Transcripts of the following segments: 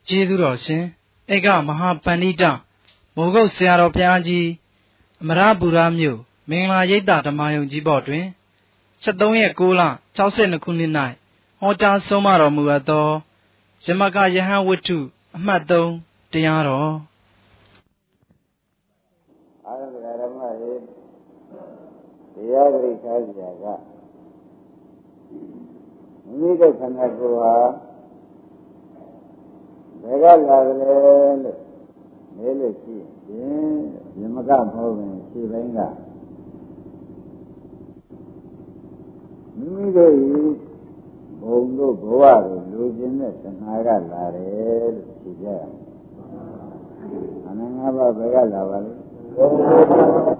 ကျေးဇူးတော်ရှင်ဧကမဟာပန္နိတမိုးကုတ်ဆရာတော်ဘုရားကြီးအမရပူရမြို့မင်္ဂလာရိပ်သာဓမ္မယုံကြီးဘော်တွင်73ရက်6လ62ခုနှစ်၌ဟောကြားဆုံးမတော်မူအပ်သောယမကယဟန်ဝတ္ထုအမှတ်3တရားတော်အာရမဓမ္မရေတရားပရိက္ခာစရာကမိမိတို့ခန္ဓာကိုယ်ဟာဘယ်ကလာတယ်လို့မေးလို့ရှိရင်ယမကမဟုတ်ရင်ခြေပိုင်းကမိမိတို့ဘုံတို့ဘဝကိုလူကျင်တဲ့တဏှာကလာတယ်လို့ဖြေကြရမယ်။ခန္ဓာ၅ပါးဘယ်ကလာပါလဲ။ခန္ဓာ၅ပါးတ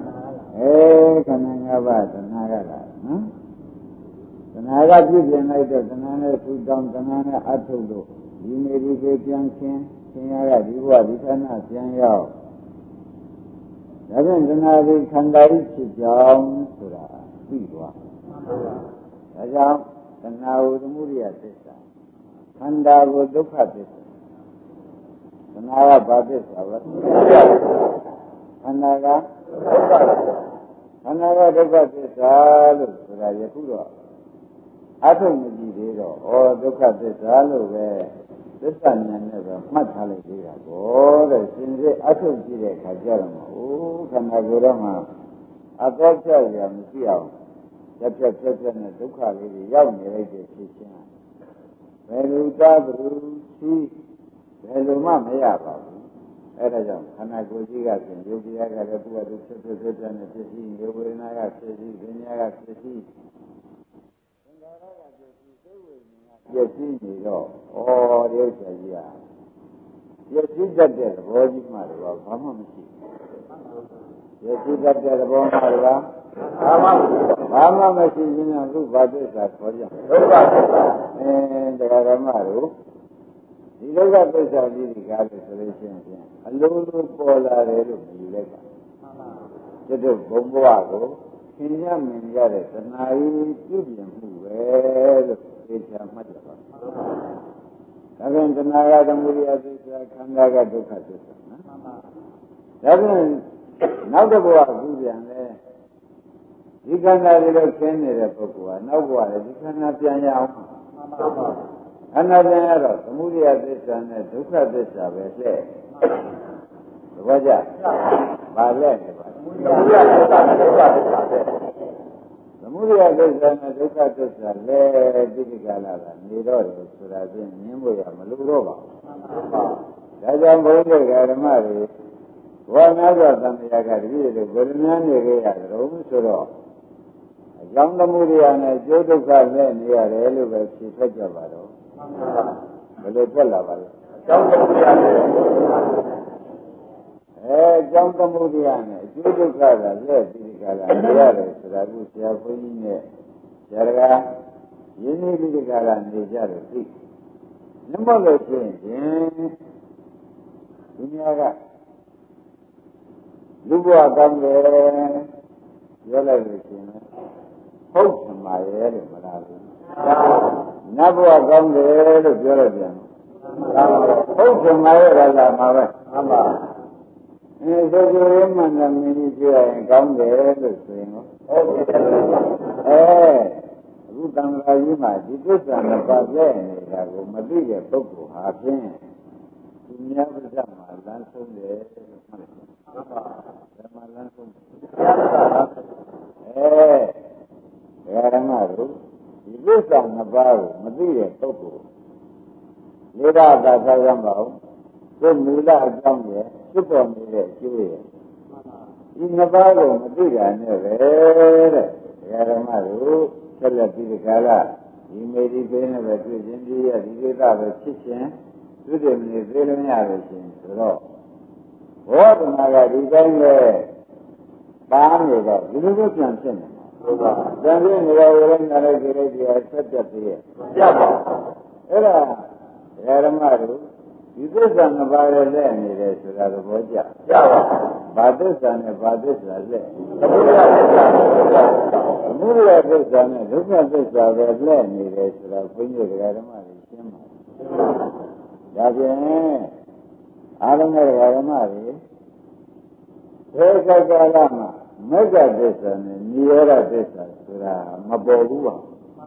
ဏှာကလာနော်။တဏှာကပြည့်ပြင်လိုက်တော့တဏှာနဲ့ထူတောင်းတဏှာနဲ့အထုတ်လို့ဒီနေဒီကိုပြန်ခြင်းရှင်ရကဒီဘဝဒီခန္ဓာပြန်ရောက်ဒါဖြင့်တဏှာဒီခန္ဓာဤဖြစ်ကြောင်းဆိုတာသိသွားဒါကြောင့်တဏှာကိုသမုဒိယသစ္စာခန္ဓာကိုဒုက္ခသစ္စာတဏှာကဘာသစ္စာလဲခန္ဓာကဒုက္ခသစ္စာလို့ဆိုတာယခုတော့အထုံမကြည့်သေးတော့ဒုက္ခသစ္စာလို့ပဲသစ္စာဉာဏ်နဲ့ပဲမှတ်ထားလိုက်သေးတာပေါ့တဲ့ရှင်စေအထုကြည့်တဲ့အခါကျတော့ခန္ဓာကိုယ်တော့မှအသောဖြတ်ရမရှိအောင်ပြတ်နဲ့ဒုက္ခလေးတွေရောက်နေလိုက်တဲ့ဖြစ်ချင်းဘယ်လိုသားဘယ်လိုရှိဘယ်လိုမှမရပါဘူးအဲဒါကြောင့်ခန္ဓာကိုယ်ကြီးကပြင်ယုတ်တရားကလည်းသူ့အတူဖြစ်ပြနဲ့ဖြစ်ရှိနေဝေဒနာကဖြစ်ရှိပညာကဖြစ်ရှိသင်္ခါရကဖြစ်ရှိသိဝိညာဉ်ကဖြစ်ရှိနေတော့ရုပ်ဆရာကြီးကဖြစ်ရှိတတ်တဲ့သဘောကြီးမှတော့ဘာမှမရှိဘူးဖြစ်ရှိတတ်တဲ့သဘောမှတော့ဘာမှမရှိခြင်းကသူ့ဘာသစ္စာခေါ်ကြဒုက္ခသစ္စာတရားဓမ္မတို့ဒီဒုက္ခသစ္စာကြီးဒီကားလို့ဆိုလို့ရှိရင်အလုံးလုံးပေါ်လာတယ်လို့မြည်လိုက်ပါကျွတ်ဘုံဘဝကိုသင်ရမြင်ရတဲ့သနာယီပြုပြင်မှုပဲလို့သိချာမှတ်ရပါဒါပြန်သနာရသမုဒိယသစ္စာခန္ဓာကဒုက္ခသစ္စာနော်ဒါပြန်နောက်တစ်ဘဝကူပြန်လဲဒီခန္ဓာတွေတော့ကျင်းနေတဲ့ပုဂ္ဂိုလ်ကနောက်ဘဝလည်းဒီခန္ဓာပြန်ရအောင်ခန္ဓာပြန်ရတော့သမုဒိယသစ္စာနဲ့ဒုက္ခသစ္စာပဲလှည့်သဘောကျပါလဲနေပါသမုဒိယသစ္စာနဲ့ဒုက္ခသစ္စာပဲသမုဒိယသစ္စာနဲ့ဒုက္ခသစ္စာလဲတိတိကလာကနေတော့တယ်ဆိုတာချင်းမြင်ဖို့ရမလို့တော့ပါဘူးဒါကြောင့်ဘုန်းကြီးဓမ္မတွေဘောနာစွာသံဃာကတပည့်တို့ဗေဒနာနေကြရတယ်ဆိုတော့အကြောင်းသမုဒိယနဲ့ကျိုးဒုက္ခနဲ့နေရတယ်လို့ပဲဖြေထွက်ကြပါတော့ဘယ်လိုထွက်လာပါလဲအကြောင်းသမုဒိယနဲ့အကြောင်းသမုဒိယနဲ့အကျိုးဒုက္ခကလက်ပြီးကြတာနေရတယ်ဆိုတာကိုဆရာဘုန်းကြီးနဲ့ဆရာကရင်းနှီးပြီးကြတာနေကြတယ်သိနမလို့ရှိရင်ဒီများကလူဘဝကောင်းတယ်ပြောလိုက်လို့ရှိရင်ဟုတ်သမားရဲ့လို့မလားဘူးနတ်ဘဝကောင်းတယ်လို့ပြောလိုက်ပြန်ဟုတ်သမားရဲ့ကလာမှာပဲမှန်ပါဆိုကြရင်းမှန်တယ်မင်းကြီးပြောရင်ကောင်းတယ်လို့ဆိုရင်ဟုတ်တယ်အခုတန်ခါကြီးမှာဒီသစ္စာနှစ်ပါးပြည့်နေတာကိုမသိတဲ့ပုဂ္ဂိုလ်ဟာဖြင့်သူများပြဿနာလမ်းဆုံးတယ်လို့မှတ်တယ်ဓမ္မလမ်းဆုံးဓမ္မတို့ဒီသစ္စာနှစ်ပါးကိုမသိတဲ့ပုဂ္ဂိုလ်လေးပါးသာသောက်ရမအောင်ကိုမူလအကြောင်းရဲ့ဖြစ်ပေါ်နေတဲ့အကျိုးရဲ့ဒီနှစ်ပါးကိုမသိတာနဲ့ပဲတဲ့ဓမ္မတို့ဆက်လက်ပြီးဒီကာလဒီမေဒီပေးနဲ့ပဲတွေ့ချင်းဒီရဒီကိစ္စပဲဖြစ်ချင်းသူတည်မနေသေးလို့ရလို့ရှင်ဆိုတော့ဘောဓနာကဒီတိုင်းပဲပါနေတော့ဒီလိုမျိုးပြန်ဖြစ်နေမှာဟုတ်ပါဘူးပြန်ဖြစ်နေတော့ဝိရဏနဲ့ဒီလိုကြီးဆက်ပြတ်သေးရဲ့ပြတ်ပါအဲ့ဒါဓမ္မတို့ဒီသစ္စာနှစ်ပါးရဲ့လက်နေတယ်ဆိုတာသဘောကျကြပါဘာသစ္စာနဲ့ဘာသစ္စာလက်သမုဒိယသစ္စာသမုဒိယသစ္စာနဲ့ဒုက္ခသစ္စာပဲလက်နေတယ်ဆိုတာဘုန်းကြီးဓမ္မတွေရှင်းပါဒါဖြင့်အားလုံးရဲ့ဓမ္မတွေဘယ်ကာလမှာမဂ္ဂသစ္စာနဲ့နိရောဓသစ္စာဆိုတာမပေါ်ဘူးပါ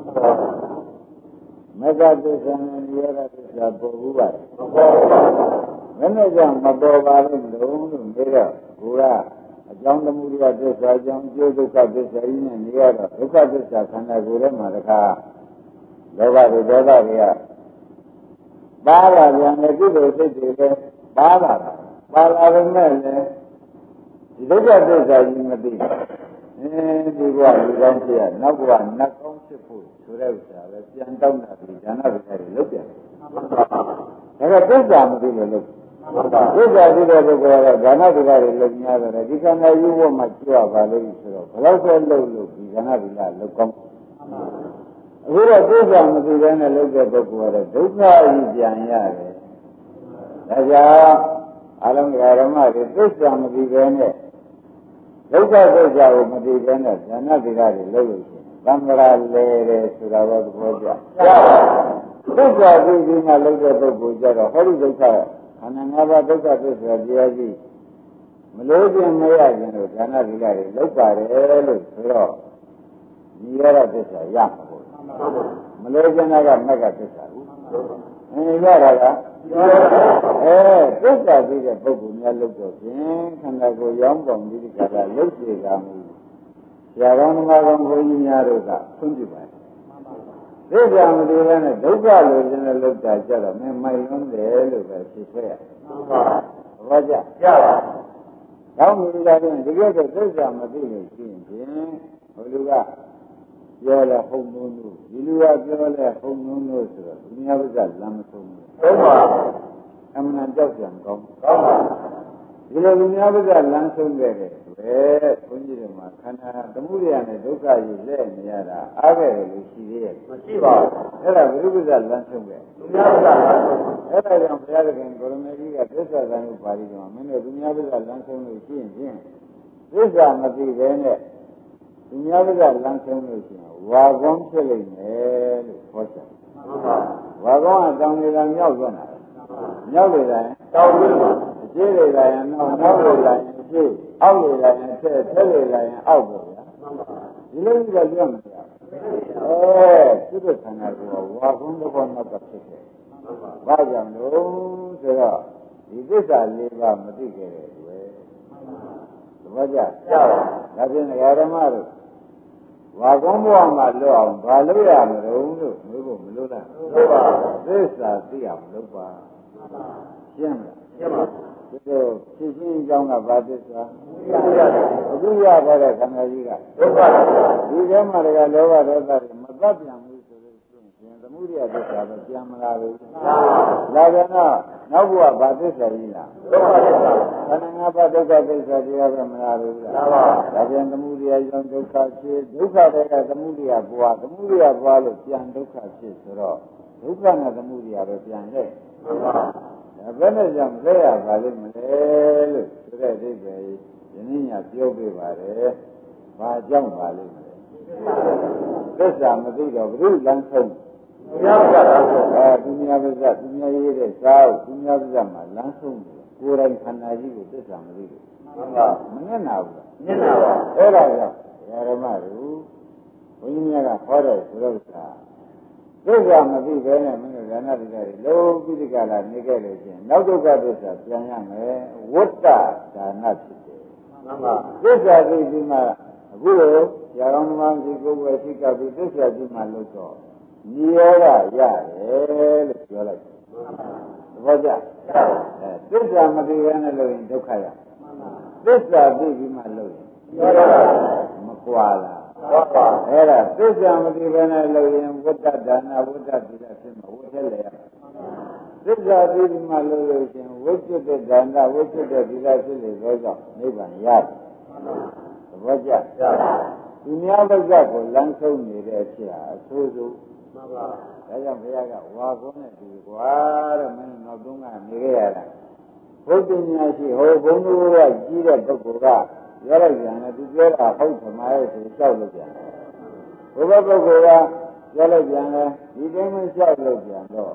မဂ္ဂသစ္စာနဲ့နိရောဓသစ္စာပေါ်ဘူးပါမပေါ်ပါဘယ်နဲ့ကြောင့်မပေါ်ပါလဲလို့မေးတော့ဘုရားအကြောင်းသမုဒယသစ္စာအကြောင်းကျိုးဒုက္ခသစ္စာကြီးနဲ့နေရတော့ဒုက္ခသစ္စာခန္ဓာကိုယ်ထဲမှာတခါလောဘတွေဒေါသတွေကပါလာပြန်တယ်ကုသိုလ်စိတ်တွေလည်းပါလာတာပါလာပေမဲ့လည်းဒီဒုက္ခသစ္စာကြီးမသိဘူးဒီဘဝလူကောင်းဖြစ်ရနောက်ဘဝနတ်ကောင်းဖြစ်ဖို့ဆိုတဲ့ဥစ္စာပဲပြန်တောင်းတာဒီဉာဏ်ပညာတွေလုပ်ပြန်ဒါကသစ္စာမသိလို့လုပ်သစ္စာသိတဲ့ပုဂ္ဂိုလ်ကတော့ဉာဏ်ပညာတွေလုပ်များတယ်ဒီခန္ဓာယူဖို့မှကြွပါလို့ဆိုတော့ဘယ်တော့ဆက်လုပ်လို့ဒီဉာဏ်ပညာလုပ်ကောင်းအခုတော့သစ္စာမသိတဲ့နဲ့လုပ်တဲ့ပုဂ္ဂိုလ်ကတော့ဒုက္ခကြီးပြန်ရတယ်ဒါကြောင့်အလုံးစုံဓမ္မတွေသစ္စာမသိတဲ့နဲ့ဒုက္ခသစ္စာကိုမသိတဲ့နဲ့ဉာဏ်ပညာတွေလုပ်လို့ရှိရင်သံဃာလေတယ်ဆိုတာတော့သဘောကျသစ္စာသိပြီးမှလုပ်တဲ့ပုဂ္ဂိုလ်ကြတော့ဟောဒီဒုက္ခခန္ဓာ၅ပါးဒုက္ခသစ္စာတရားကြီးမလို့ခြင်းမရခြင်းလို့ဉာဏ်ပညာတွေလုပ်ပါတယ်လို့ဆိုတော့ဒီရတဲ့သစ္စာရမှာပေါ့မလို့ခြင်းကမက္ကသစ္စာဘူးရတာကသစ္စာသိတဲ့ပုဂ္ဂိုလ်များလုပ်တော့ဖြင့်ခန္ဓာကိုယ်ရောင်းပေါင်းပြီးဒီကရလုတ်စေကမှုဆရာတော်ဓမ္မကောင်ဘုန်းကြီးများတို့ကဆွံ့ပြပါတယ်သစ္စာမသိဘဲနဲ့ဒုက္ခလိုချင်တဲ့လုပ်တာကြတော့မင်းမိုက်လွန်းတယ်လို့ပဲဖြစ်ခဲ့ရဘာကြကြပါကောင်းပြီဒါဖြင့်ဒီကဲဆိုသစ္စာမသိလို့ရှိရင်ဘုလူကပြောလဲဟုတ်နှုံးလို့ဒီလူကပြောလဲဟုတ်နှုံးလို့ဆိုတော့ဒီများဥစ္စာလမ်းမဆုံးဘူးဟုတ်ပါအမှန်ကြောက်ကြံကောင်းပါဒီလိုလူများဥစ္စာလမ်းဆုံးခဲ့တယ်ပဲဘုန်းကြီးတို့မှာခန္ဓာသမုဒယနဲ့ဒုက္ခကြီးလက်နေရတာအားခဲ့တယ်လို့ရှိသေးရဲ့မရှိပါဘူးအဲ့ဒါဘုရုပ္ပဇ္ဇလမ်းဆုံးပဲလူများဥစ္စာလမ်းဆုံးအဲ့ဒါကြောင့်ဘုရားသခင်ကိုရမေကြီးကသစ္စာသံဥပါဠိတော်မှာမင်းတို့လူများဥစ္စာလမ်းဆုံးလို့ရှိရင်သစ္စာမသိဘဲနဲ့ဒီများဥစ္စာလမ်းဆုံးလို့ရှိရင်ဝါကောင်းဖြစ်လိမ့်မယ်လို့ဟောတယ်ဝါကောင်းကတောင်းနေတာမြောက်သွားတာမြောက်နေတာတောင်းပြီးပါအကျိတွေလာရင်နောက်တွေလာရင်အကျိအောက်တွေလာရင်ထက်တွေလာရင်အောက်ပေါ့ဗျာဒီလိုကြီးကပြောမှာသူတို့ခန္ဓာကိုယ်ဝါကုန်းတစ်ခေါက်နောက်ကဖြစ်တယ်ဘာကြောင့်လို့ဆိုတော့ဒီသစ္စာ၄ပါးမသိခဲ့တဲ့တွေ့သဘောကျပါဒါဖြင့်ဓမ္မတို့ဝါကုန်းဘဝမှာလွတ်အောင်ဘာလုပ်ရမလို့လို့မျိုးကိုမလွတ်နိုင်ဘူးသစ္စာသိအောင်လုပ်ပါရှင်းမလားရှင်းပါဒီလိုဖြစ်ချင်းအကြောင်းကဘာသစ္စာအခုရပါတဲ့ခန္ဓာကြီးကဒုက္ခဒီထဲမှာတကလောဘဒေါသတွေမသတ်ပြန်ဘူးဆိုလို့ရှိရင်သမုဒိယသစ္စာပဲပြန်မလာဘူးလာကြတော့နောက်ဘုရားဘာသစ္စာကြီးလားဒုက္ခသစ္စာခန္ဓာ၅ပါးဒုက္ခသစ္စာတရားပဲမလာဘူးလားဒါပြန်သမုဒိယကြောင့်ဒုက္ခဖြစ်ဒုက္ခတွေကသမုဒိယဘဝသမုဒိယဘဝလို့ပြန်ဒုက္ခဖြစ်ဆိုတော့ဒုက္ခနဲ့သမုဒိယပဲပြန်ရဲ့ဘယ်နဲ့ကြောင့်လဲရပါလိမ့်မလဲလို့ဆိုတဲ့အိဗယ်ယနေ့ညပြောပြပါတယ်။ဘာကြောင့်ပါလိမ့်မလဲ။သစ္စာမသိတော့ဘုရုလမ်းဆုံးသူများပါးသူများပါးသူများရေးတဲ့စာအုပ်သူများပါးမှာလမ်းဆုံးတယ်ကိုယ်တိုင်ခန္ဓာကြီးကိုသစ္စာမသိဘူး။ဟုတ်ပါမနဲ့နာဘူးလား။နဲ့နာပါအဲ့ဒါကြောင့်ဓမ္မတို့ဘုန်းကြီးများကဟောတဲ့ဘုရားသစ္စာမသိဘဲနဲ့မင်းတို့ဉာဏ်ပညာတွေလုံးပြီးဒီကလာနေခဲ့လို့ချင်းနောက်ဒုက္ခသစ္စာပြန်ရမယ်ဝတ္တဒါနဖြစ်တယ်မှန်ပါသစ္စာသိပြီးမှအခုလိုရာဂောင်းသမားကြီးကိုယ်ပဲသိကပ်ပြီးသစ္စာသိမှလို့တော့ညီရောကရတယ်လို့ပြောလိုက်တယ်သဘောကျသစ္စာမသိဘဲနဲ့လို့ရင်ဒုက္ခရသစ္စာသိပြီးမှလို့ရင်မကွာလားအဲ့ဒါသစ္စာမသိဘဲနဲ့လို့ရင်ဝတ္တဒါနဝတ္တသီလဖြစ်မှာဝတ်ထဲလေရသစ္စာသိပြီးမှလို့ရှင်ဝိจิตဒါနဝိจิตသီလဖြစ်လေသောကြောင့်နိဗ္ဗာန်ရတယ်သဘောကျသူများဘက်ကကိုလမ်းဆုံးနေတဲ့အဖြစ်ဟာအဆိုးဆုံးမှန်ပါဒါကြောင့်ဘုရားကဝါကုန်းနဲ့ဒီကွာတဲ့မင်းနောက်တုန်းကနေခဲ့ရတာဘုဒ္ဓဉာဏ်ရှိဟောဘုံတို့ကကြီးတဲ့ပုဂ္ဂိုလ်ကပြောလိုက်ပြန်တယ်သူပြောတာဟုတ်သမားရဲ့ဆိုကြောက်လို့ပြန်တယ်ဘုရားပုဂ္ဂိုလ်ကပြောလိုက်ပြန်တယ်ဒီတိုင်းမလျှောက်လို့ပြန်တော့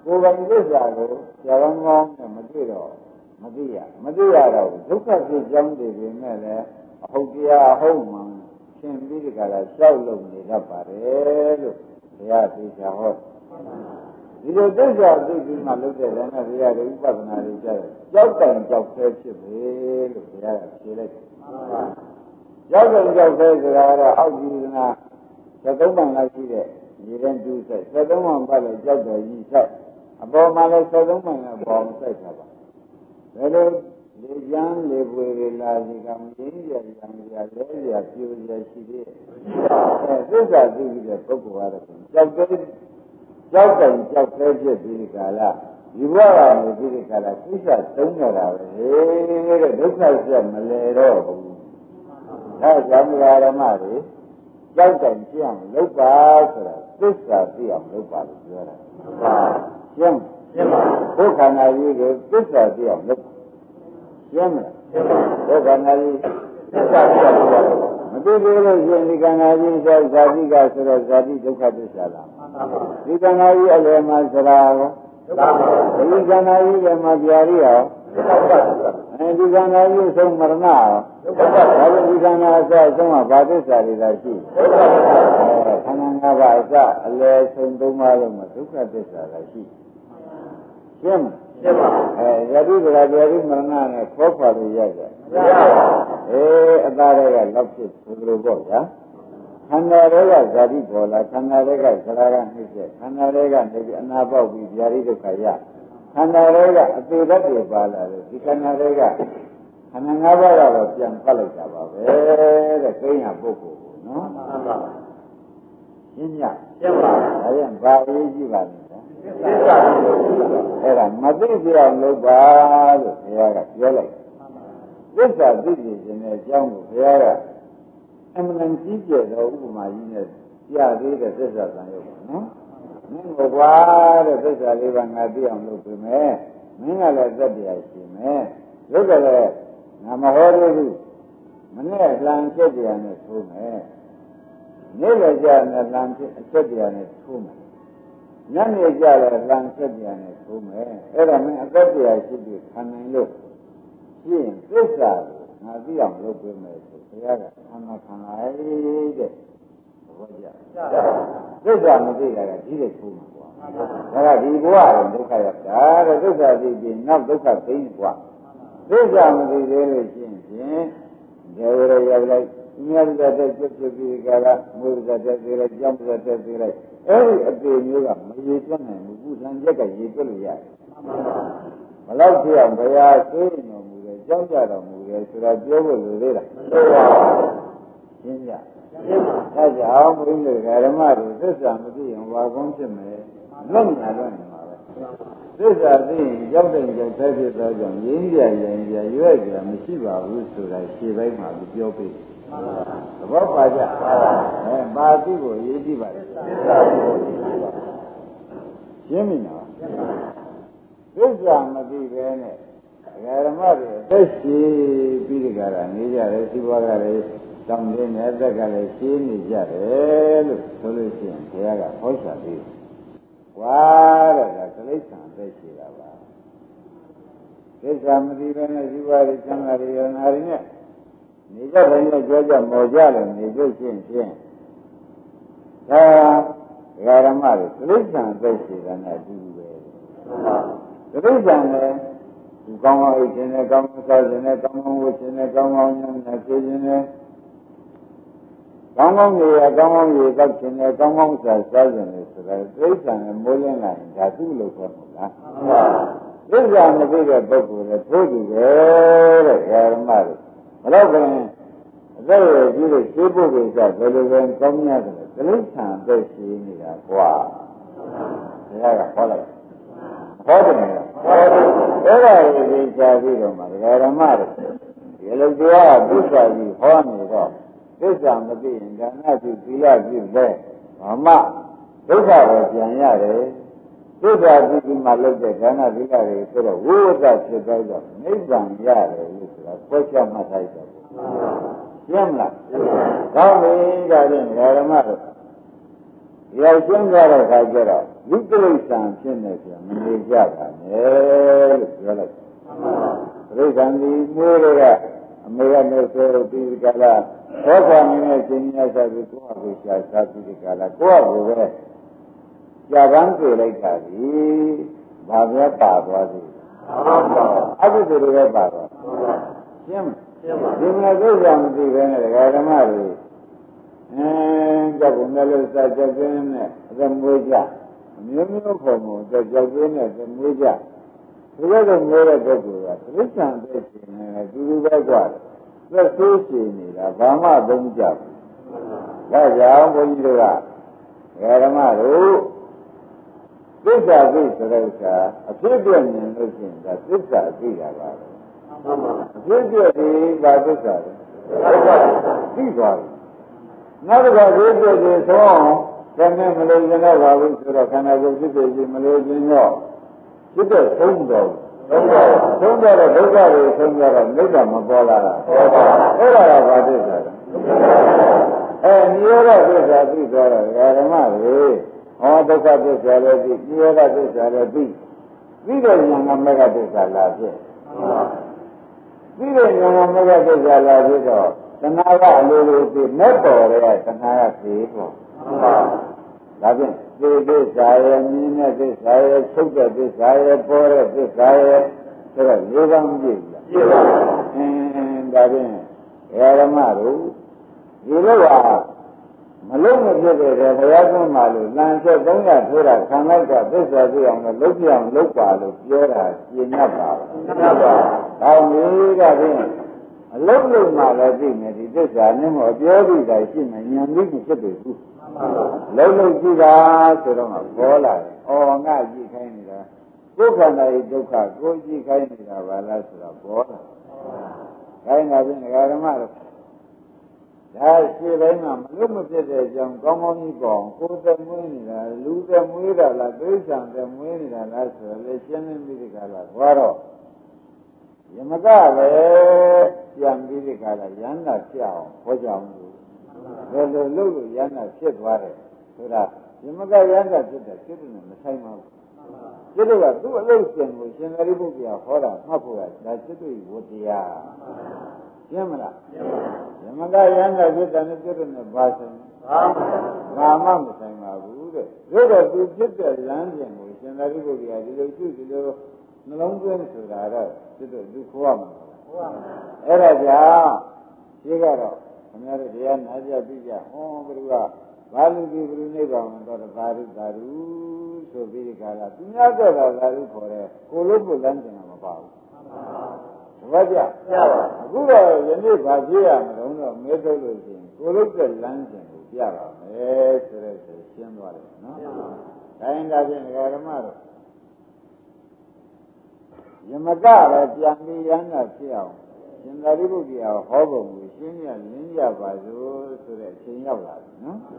ကိုယ်ပိုင်သစ္စာကိုဆရာကောင်းကောင်းနဲ့မသိတော့မသိရတော့ဒုက္ခဖြစ်ကြောင်းတွေပြင်မဲ့လည်းအဟုတ်တရားအဟုတ်မှန်ရှင်းပြီးဒီကလာလျှောက်လို့နေတတ်ပါတယ်လို့ဘုရားသိချာဟောဒီလိုသစ္စာသိပြီးမှလုပ်တဲ့လည်းနဲ့ဘုရားရဲ့ဥပဒနာတွေကြတယ်ကြောက်တိုင်ကြောက်သေးဖြစ်ပဲလို့ဘုရားကဖြေလိုက်တယ်ကြောက်တိုင်ကြောက်သေးဆိုတာကတော့အောက်ကြီးကနာ73ပန်လောက်ရှိတဲ့ရေရင်တူးဆိုင်73ပန်ပတ်လို့ကြောက်တော်ကြီးဆိုင်အပေါ်မှာလည်း73ပန်လောက်ပေါ်ဆိုင်တာပါဘယ်လိုလေကျန်းလေပွေတွေလာစီကမင်းကြီးရံရလဲရပြိုရရှိသေးတယ်သစ္စာသိပြီးတဲ့ပုဂ္ဂိုလ်ကတော့ကြောက်တိုင်ကြောက်သေးဖြစ်ပြီးဒီကလာဒီဘဝကနေပြီးဒီကလာကိစ္စသုံးရတာပဲတဲ့ဒုက္ခဆက်မလဲတော့ဘူးဒါကြောင့်ဓမ္မတွေကြောက်တိုင်ပြအောင်လုပ်ပါဆိုတာသစ္စာသိအောင်လုပ်ပါလို့ပြောတာရှင်းပါဘုခန္ဓာကြီးကိုသစ္စာသိအောင်လုပ်ရှင်းမလားဘုခန္ဓာကြီးသစ္စာသိအောင်လုပ်မသိသေးလို့ရှင်ဒီခန္ဓာကြီးဆိုဇာတိကဆိုတော့ဇာတိဒုက္ခသစ္စာလားဒီခန္ဓာကြီးအလယ်မှာစရာရောဒီခန္ဓာကြီးကမှပြာရိရောဒီခန္ဓာကြီးဆုံးမရဏရောဒါပေမဲ့ဒီခန္ဓာအစအဆုံးကဘာသစ္စာတွေသာရှိခန္ဓာ၅ပါးအစအလယ်ဆုံး၃ပါးလုံးမှာဒုက္ခသစ္စာသာရှိရှင်းပါယတိကရာပြာရိမရဏနဲ့ခေါ်ခွာလို့ရတယ်အသားတွေကလောက်ဖြစ်ဆိုလိုပေါ့ဗျာခန္ဓာတွေကဇာတိပေါ်လာခန္ဓာတွေကဇရာကနှိမ့်ဆက်ခန္ဓာတွေကနေပြီးအနာပေါက်ပြီးဗျာတိဒုက္ခရခန္ဓာတွေကအသေးသက်တွေပါလာတယ်ဒီခန္ဓာတွေကခန္ဓာ၅ပါးကတော့ပြန်ပတ်လိုက်တာပါပဲတဲ့ကိန်းရပုဂ္ဂိုလ်ကိုနော်ရှင်းပါဒါပြန်ဘာရေးကြည့်ပါလဲအဲ့ဒါမသိကြအောင်လုပ်ပါလို့ဘုရားကပြောလိုက်သစ္စာသိခြင်းနဲ့အကြောင်းကိုဘုရားကအမှန်ကြီးကျယ်သောဥပမာကြီးနဲ့ပြသေးတဲ့သစ္စာသံယုတ်ပါနော်မင်းကကွာတဲ့သစ္စာလေးပါးငါသိအောင်လုပ်ပေးမယ်မင်းကလည်းသက်တရားရှိမယ်လုပ်ကြလေငါမဟောသေးဘူးမနဲ့လှန်ချက်တရားနဲ့ထိုးမယ်နေ့လည်းကြာနဲ့လှန်ချက်တရားနဲ့ထိုးမယ်ညနေကြာလည်းလှန်ချက်တရားနဲ့ထိုးမယ်အဲ့ဒါမင်းအသက်တရားရှိပြီးခံနိုင်လို့ရှင်းသစ္စာငါသိအောင်လုပ်ပေးမယ်ဆိုဘုရားကခန္ဓာလိုက်တဲ့ဘောကြသစ္စာမသိတာကဒီလိုထိုးမှာကွာဒါကဒီဘဝရင်ဒုက္ခရောက်တာတဲ့သစ္စာသိပြီးနောက်ဒုက္ခသိနေကွာသစ္စာမသိသေးလို့ရှင်းဖြင့်ဒေဝရရောက်လိုက်မြတ်စွာဘုရားပြည့်ပြီးကြလားမုဒ္ဒတဲ့သေးလိုက်ကြောင်းတဲ့သေးလိုက်အဲ့ဒီအပေမျိုးကမရေတွက်နိုင်ဘူးကုသံချက်ကရေတွက်လို့ရတယ်ဘလောက်ဖြစ်အောင်ဘုရားသိတော်မူတယ်ကြောက်ကြတော်မူတယ်ဆိုတာပြောဖို့လိုသေးလားသိပါဘူးရှင်းကြဒါကြောင့်ဘုန်းကြီးဓမ္မတွေသစ္စာမသိရင်ဘာကောင်းဖြစ်မလဲလွတ်နေမှာပဲသစ္စာသိရင်ကြောက်တဲ့ကြောက်တဲ့ဖြစ်သောကြောင့်ရင်းကြရွက်ကြမရှိပါဘူးဆိုတာရှင်းပိုင်းမှာပြောပေးသဘောပါကြပါသိကိုရေးကြည့်ပါလေရှင်းပြီနော်သစ္စာမသိပဲနဲ့ဓမ္မတွေသက်ရှိပြီးဒီကရနေကြတယ်စီဘွားကလည်းတောင်းတင်းနဲ့အသက်ကလည်းရှင်းနေကြတယ်လို့ဆိုလို့ရှိရင်ဘုရားကဟောချပေးတယ်။ဝါတဲ့ကတိဋ္ဌာန်သက်ရှိတာပါ။သစ္စာမသိပဲနဲ့စီဘွားတွေသံဃာတွေရောနာရီနဲ့နေကြတယ်နဲ့ကြွကြမော်ကြတယ်နေလို့ရှိရင်ဒါဓမ္မတွေတိဋ္ဌာန်သက်ရှိတာနဲ့အတူတူပဲ။တိဋ္ဌာန်လည်းကောင်းကောင်းအိတ်ခြင်းနဲ့ကောင်းကောင်းစားခြင်းနဲ့ကောင်းကောင်းဝတ်ခြင်းနဲ့ကောင်းကောင်းညံ့နဲ့ဆေးခြင်းနဲ့ကောင်းကောင်းနေရကောင်းကောင်းရေတောက်ခြင်းနဲ့ကောင်းကောင်းစားခြင်းနဲ့ဆိုတာသိစ္စာနဲ့မိုးလင်းလာရင်ဒါသူ့လို့ခေါ်မှာလားသိစ္စာမသိတဲ့ပုဂ္ဂိုလ်လည်းထိုးကြည့်တယ်တဲ့ဓမ္မတွေဘယ်တော့ကလည်းအသက်ရည်ကြီးလို့ရှင်းဖို့ကိစ္စဘယ်လိုပဲကောင်းများတယ်သိစ္စာသက်ရှိနေတာကွာဘုရားကဟောလိုက်ဟောတယ်အဲ့ဒါကိုသိချပြီးတော့မှဓမ္မတွေဒီလိုတရားသစ္စာကြီးဟောနေတော့သစ္စာမသိရင်ဒါနပြုသီလပြုလဲဘာမှဒုက္ခပဲပြန်ရတယ်သစ္စာသိပြီးမှလုပ်တဲ့ဒါနသီလတွေဆိုတော့ဝိဝဒဖြစ်သွားတော့နိဗ္ဗာန်ရတယ်လို့ဆိုတာဖွက်ချက်မှတ်လိုက်တော့ရှင်းမလားကောင်းပြီဒါဖြင့်ဓမ္မတို့ဒီရောက်ရှင်းသွားတဲ့အခါကျတော့ဝိကိလေသာဖြစ်နေပြန်မနေကြပါနဲ့လို့ပြောလိုက်ပြိဿံဒီမျိုးတွေကအမေကနေဆိုပြီးဒီကလာဘောကွာနေတဲ့ရှင်ကြီးများဆိုပြီးကိုယ့်အကိုရှာစားပြီးဒီကလာကိုယ့်အကိုပဲကြာပန်းပြေလိုက်တာဒီဘာပဲပါသွားသေးအကုသိုလ်တွေပဲပါသွားရှင်းမဒီမှာသိကြမသိပဲနဲ့ဒကာဓမ္မတွေကြောက်ကုန်တယ်လို့စကြက်ကျင်းနဲ့အသမွေးကြအမျိုးမျိုးပုံပုံကြောက်ကျင်းနဲ့သမွေးကြဒီလိုတော့မိုးတဲ့ပုဂ္ဂိုလ်ကသစ္စာသိရှင်နေတူတူပဲကြတယ်သက်ဆိုးရှင်နေတာဘာမှသုံးကြဘူးဒါကြောင့်ဘုန်းကြီးတို့ကဓမ္မတို့သစ္စာသိဆိုတဲ့ဥစ္စာအဖြစ်ပြမြင်လို့ရှိရင်ဒါသစ္စာသိတာပါပဲအဖြစ်ပြဒီဘာသစ္စာလဲသိသွားပြီနောက်တစ်ခါဒီပြဒီသုံးအောင်တမင်မလို့ရင်တော့ပါဘူးဆိုတော့ခန္ဓာကိုယ်ဖြစ်ဖြစ်ကြီးမလို့ရင်တော့ဖြစ်တဲ့သုံးတော်သုံးတော့ဒုက္ခတွေသုံးကြတော့နိဗ္ဗာန်မပေါ်လာတာအဲ့ဒါကဘာသစ္စာလဲနိရောဓသစ္စာသိသွားတော့ဓမ္မတွေဟောဒုက္ခသစ္စာလည်းသိနိရောဓသစ္စာလည်းသိတဲ့ဉာဏ်ကမေဃသစ္စာလာဖြစ်သိတဲ့ဉာဏ်ကမေဃသစ္စာလာဖြစ်တော့တဏှာကအလိုလိုသိမဲ့တော်ရဲတဏှာကသိပေါ့ဒါဖြင့်သိသစ္စာရဲ့မြင်တဲ့သစ္စာရဲ့ချုပ်တဲ့သစ္စာရဲ့ပေါ်တဲ့သစ္စာရဲ့ဆိုတော့၄ပါးပြည့်ပြီပြည့်ပါဘူးဒါဖြင့်ဓမ္မတို့ဒီလိုကမလုံးမဖြစ်တဲ့ဘုရားဆုံးမှလို့လမ်းချက်300ထိုးတာခံလိုက်ကသစ္စာသိအောင်လို့လုပ်ပြအောင်လုပ်ပါလို့ပြောတာပြင်းရပါဘူး။ဟုတ်ပါဘူး။ဒါမျိုးကဖြင့်အလုံးလုံးမှလည်းသိမယ်ဒီသစ္စာနဲ့မပြောပြီးတာရှိမယ်ဉာဏ်ကြီးဖြစ်ပြီဘူး။လုံးလုံးကြည့်တာဆိုတော့ပေါ်လာတယ်။အော်ငါကြည့်ခိုင်းနေတာကိုယ်ခန္ဓာရဲ့ဒုက္ခကိုကြည့်ခိုင်းနေတာပါလားဆိုတော့ပေါ်လာ။ခိုင်းတာဖြင့်ဓမ္မတို့ဒါရှိတိုင်းမှာမလို့မဖြစ်တဲ့အကြောင်းကောင်းကောင်းကြီးပေါ့ကိုယ်သက်မွေးနေတာလူသက်မွေးတာလားသိစ္စာသက်မွေးနေတာလားဆိုတော့လေရှင်းလင်းပြီးဒီကလာသွားတော့ယမကပဲပြန်ပြီးဒီကလာရဟန္တာဖြစ်အောင်ဟောကြအောင်လို့ဘယ်လိုလုပ်လို့ရဟန္တာဖြစ်သွားတယ်ဆိုတာယမကရဟန္တာဖြစ်တယ်ဖြစ်တယ်မဆိုင်ပါဘူးဖြစ်တယ်ကသူ့အလုပ်ရှင်ကိုရှင်သာရိပုတ္တရာဟောတာမှတ်ဖို့ကဒါဖြစ်တယ်ဝတ္တရားရှင်းမလားဓမ္မကယန္တာဖြစ်တယ်နဲ့ပြည့်တယ်နဲ့ဘာဆိုင်ဘာမှမဆိုင်ပါဘူးတဲ့သို့တော့သူဖြစ်တဲ့လမ်းစဉ်ကိုရှင်သာရိပုတ္တရာဒီလိုကျุဒီလိုနှလုံးသွင်းဆိုတာတော့သူတို့သူခေါ်ရမှာအဲ့ဒါကြောင့်ရှိကတော့ခင်ဗျားတို့တရားနာကြပြီးကြဟောဘုရားဘာလူကြီးဘုရားနိဗ္ဗာန်တော့သာဓုသာဓုဆိုပြီးဒီကလာသူများတော့သာဓုခေါ်တယ်ကိုလို့ကိုလမ်းစဉ်ကမပါဘူးဘာကြအခုတော့ယနေ့ဗာပြရမလို့တော့မဲထုတ်လို့ရှိရင်ကိုလုတ်တဲ့လမ်းစဉ်ကိုပြပါမယ်ဆိုတဲ့ဆိုရှင်းသွားတယ်နော်။ဒါရင်ဒါဖြင့်ဓမ္မတို့ယမကလည်းပြန်ပြီးရဟန္တာဖြစ်အောင်ရှင်သာရိပုတ္တရာဟောပုံကိုရှင်းရလင်းကြပါစို့ဆိုတဲ့အချိန်ရောက်လာပြီနော်။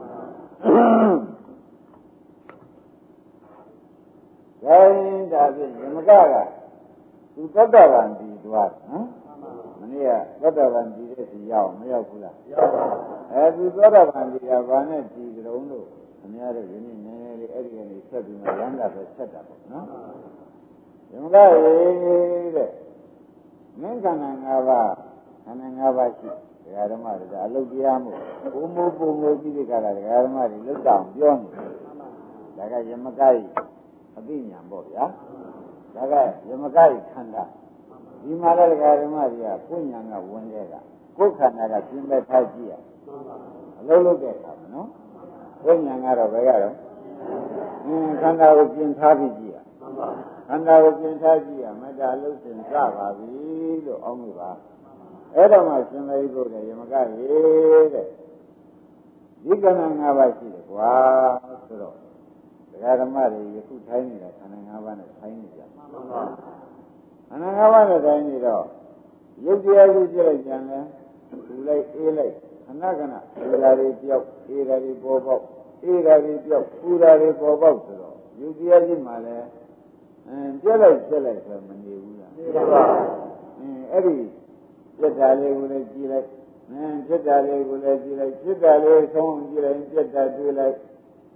ဒါရင်ဒါဖြင့်ယမကသူသတ္တဗန္တိသွားနော်မနေ့ကသတ္တဗန္တိတဲ့စီရောက်မရောက်ဘူးလားရောက်ပါဘူးသူသတ္တဗန္တိကဘာနဲ့ကြည်ကြုံလို့အများတို့ယနေ့နည်းနည်းလေးအဲ့ဒီကနေဆက်ပြီးမှရမ်းတာပဲဆက်တာပေါ့နော်ယမကရေးတဲ့မင်းခန္ဓာ၅ပါးခန္ဓာ၅ပါးရှိဒကာဓမ္မတွေကအလုတ်တရားမှုဘုံမိုးကြီးတဲ့ကလာဒကာဓမ္မတွေလွတ်တောင်ပြောနေဒါကယမကကြီးအသိဉာဏ်ပေါ့ဗျာဒါကယမကရဲ့ခန္ဓာဒီမှာလည်းဓမ္မတွေကကိုယ်ဉာဏ်ကဝင်ခဲ့တာကိုယ်ခန္ဓာကပြင်းမဲ့ထားကြည့်ရအလုံးလုံးတဲ့အခါမှာနော်ကိုယ်ဉာဏ်ကတော့ဘယ်ကတော့ခန္ဓာကိုပြင်ထားပြီးကြည့်ရခန္ဓာကိုပြင်ထားကြည့်ရမတ္တအလုံးစင်စပါပြီလို့အောင်းလို့ပါအဲ့တော့မှရှင်မေရိပုတ္တယမကရေတဲ့ဒီခန္ဓာ၅ပါးရှိတယ်ကွာဆိုတော့ဓမ္မတွေယခုထိုင်းနေတာခန္ဓာ၅ပါးနဲ့ထိုင်းနေကြခန္ဓာ၅ပါးနဲ့ထိုင်းနေတော့ရုပ်တရားကြီးပြလိုက်ကြတယ်ပူလိုက်အေးလိုက်ခဏခဏအေးဓာတွေပြောက်အေးဓာတွေပေါ်ပေါက်အေးဓာတွေပြောက်ပူဓာတွေပေါ်ပေါက်ဆိုတော့ရုပ်တရားကြီးမှလည်းပြက်လိုက်ဆိုမနေဘူးလားနေပါဘူးအဲ့ဒီပြက်တာလေးကိုလည်းကြည့်လိုက်ပြက်တာလေးကိုလည်းကြည့်လိုက်ပြက်တာလေးဆုံးကြည့်လိုက်ပြက်တာတွေ့လိုက်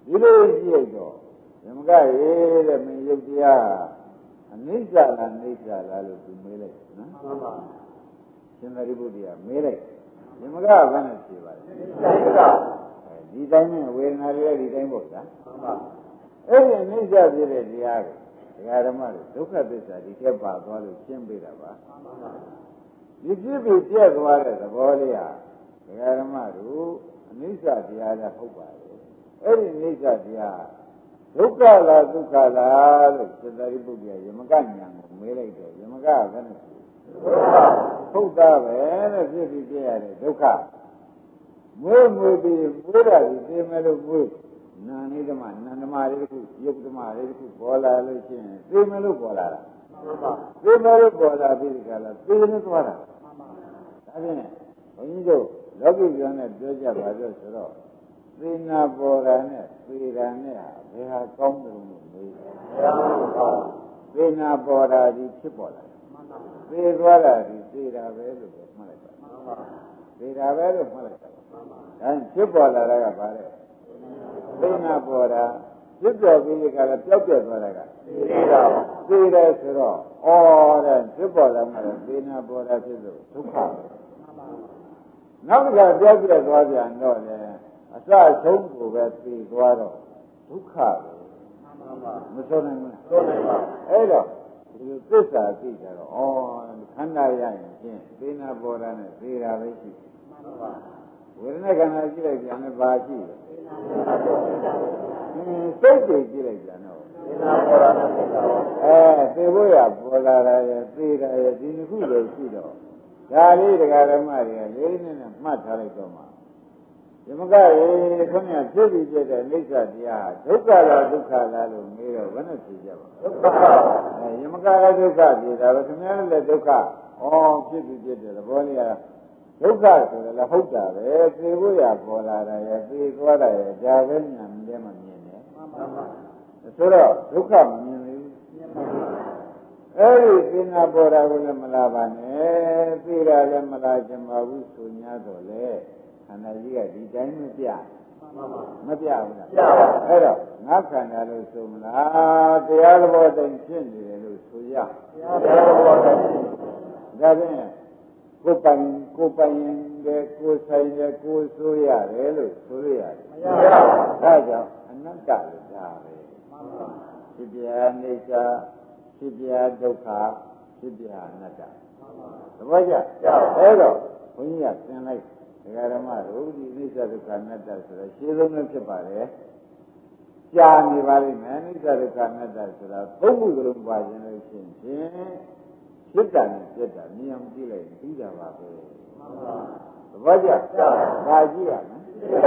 ဒီလိုကြည့်တော့ဓမ္မကရေးတဲ့မင်းယုတ်တရားအနိစ္စလားနိစ္စလားလို့သူမေးလိုက်နော်မှန်ပါရှင်သာရိပုတ္တရာမေးလိုက်ဓမ္မကဘာနဲ့ဖြေပါလဲဒီတိုင်းနဲ့ဝေဒနာတွေဒီတိုင်းပေါ့ဗျာမှန်ပါအဲ့ဒီအနိစ္စဖြစ်တဲ့တရားကိုဒကာဓမ္မတို့ဒုက္ခသစ္စာဒီထက်ပါသွားလို့ရှင်းပေးတာပါမှန်ပါဒီဖြစ်ပြီးပြည့်သွားတဲ့သဘောလေးဟာဒကာဓမ္မတို့အနိစ္စတရားလည်းဟုတ်ပါတယ်အဲ့ဒီအနိစ္စတရားဒုက္ခလားဒုက္ခလားလို့သတ္တရိပုတ္တရာယမကဉာဏ်ကိုမေးလိုက်တယ်ယမကကလည်းဟုတ်တာပဲတဲ့ဖြစ်ပြီးပြရတဲ့ဒုက္ခမွေးပြီးမွေးတာဒီသိမယ်လို့မွေးနာနိဓမ္မနန္ဓမလေးတစ်ခုယုတ်ဓမ္မလေးတစ်ခုပေါ်လာလို့ရှိရင်သိမယ်လို့ပေါ်လာတာသိမယ်လို့ပေါ်လာပြီးဒီကလာသိနေသွားတာဒါဖြင့်ဘုန်းကြီးတို့လောကီပြောနဲ့ပြောကြပါလို့ဆိုတော့သေနာပေါ်တာနဲ့သေတာနဲ့ဘယ်ဟာကောင်းတယ်လို့မေးတယ်သေနာပေါ်တာဒီဖြစ်ပေါ်လာသေသွားတာဒီသေတာပဲလို့မှတ်လိုက်ပါသေတာပဲလို့မှတ်လိုက်ပါဒါဖြစ်ပေါ်လာတာကဘာလဲသေနာပေါ်တာဖြစ်ပေါ်ပြီးကြတာပျောက်ပြတ်သွားတာကသေတယ်ဆိုတော့ဩတဲ့ဖြစ်ပေါ်လာမှသေနာပေါ်တာဖြစ်လို့ဒုက္ခနောက်တစ်ခါပျောက်ပြတ်သွားပြန်တော့လေအစဆုံးကိုပဲသိသွားတော့ဒုက္ခပဲမဆုံးနိုင်ဘူးဆုံးနိုင်ပါအဲ့တော့ဒီသစ္စာသိကြတော့ခန္ဓာရရင်ဖြင့်သေနာပေါ်တာနဲ့သေတာပဲရှိဝေဒနာခန္ဓာကြည့်လိုက်ပြန်လည်းဘာရှိလဲစိတ်တွေကြည့်လိုက်ပြန်တော့သေနာပေါ်တာနဲ့သေတာသေဖို့ရပေါ်လာတာရသေတာရဒီနှစ်ခုလိုရှိတော့ဒါလေးတရားဓမ္မတွေကလေးလေးနဲ့မှတ်ထားလိုက်တော့မှယမကရေခွင့်ရဖြစ်ပြီးပြတဲ့အိဋ္ဌတရားဒုက္ခလားဒုက္ခလားလို့မေးတော့ဘယ်နဲ့ဖြေကြပါဒုက္ခယမကလည်းဒုက္ခပြေတာပဲခင်ဗျားလည်းဒုက္ခဖြစ်ပြီးပြတဲ့သဘောလေးကဒုက္ခဆိုတယ်လည်းဟုတ်တာပဲသိဖို့ရပေါ်လာတာရဲ့သိသွားတာရဲ့ဒါပဲညာမြင်မမြင်နဲ့ဆိုတော့ဒုက္ခမမြင်ဘူးအဲ့ဒီသင်္နာပေါ်တာကိုလည်းမလာပါနဲ့သိတာလည်းမလာချင်ပါဘူးဆို냐တော့လေခန္ဓာကြီးကဒီတိုင်းမပြမပြဘူးလားပြပါအဲ့တော့ငါခန္ဓာလို့ဆိုမလားတရားသဘောတိုင်းဖြစ်နေတယ်လို့ဆိုရတရားသဘောတိုင်းဒါဖြင့်ကိုယ်ပိုင်တဲ့ကိုယ်ဆိုင်တဲ့ကိုယ်ဆိုရတယ်လို့ဆိုရရတယ်မရပါဘူးဒါကြောင့်အနတ္တလို့ဒါပဲဖြစ်ပြအိဋ္ဌဖြစ်ပြဒုက္ခဖြစ်ပြအနတ္တသဘောကျအဲ့တော့ဘုန်းကြီးကသင်လိုက်ဒကာဓမ္မတို့ဒီအိဋ္ဌဒုက္ခအနတ္တဆိုတော့ရှင်းဆုံးနဲ့ဖြစ်ပါတယ်ကြာနေပါလိမ့်မယ်အိဋ္ဌဒုက္ခအနတ္တဆိုတာသုံးခုစလုံးပါခြင်းလို့ရှိရင်ဖြစ်တာနဲ့ပြတ်တာမြင်အောင်ကြည့်လိုက်ပြီးတာပါပဲသဘောကျဒါကြည့်ရမယ်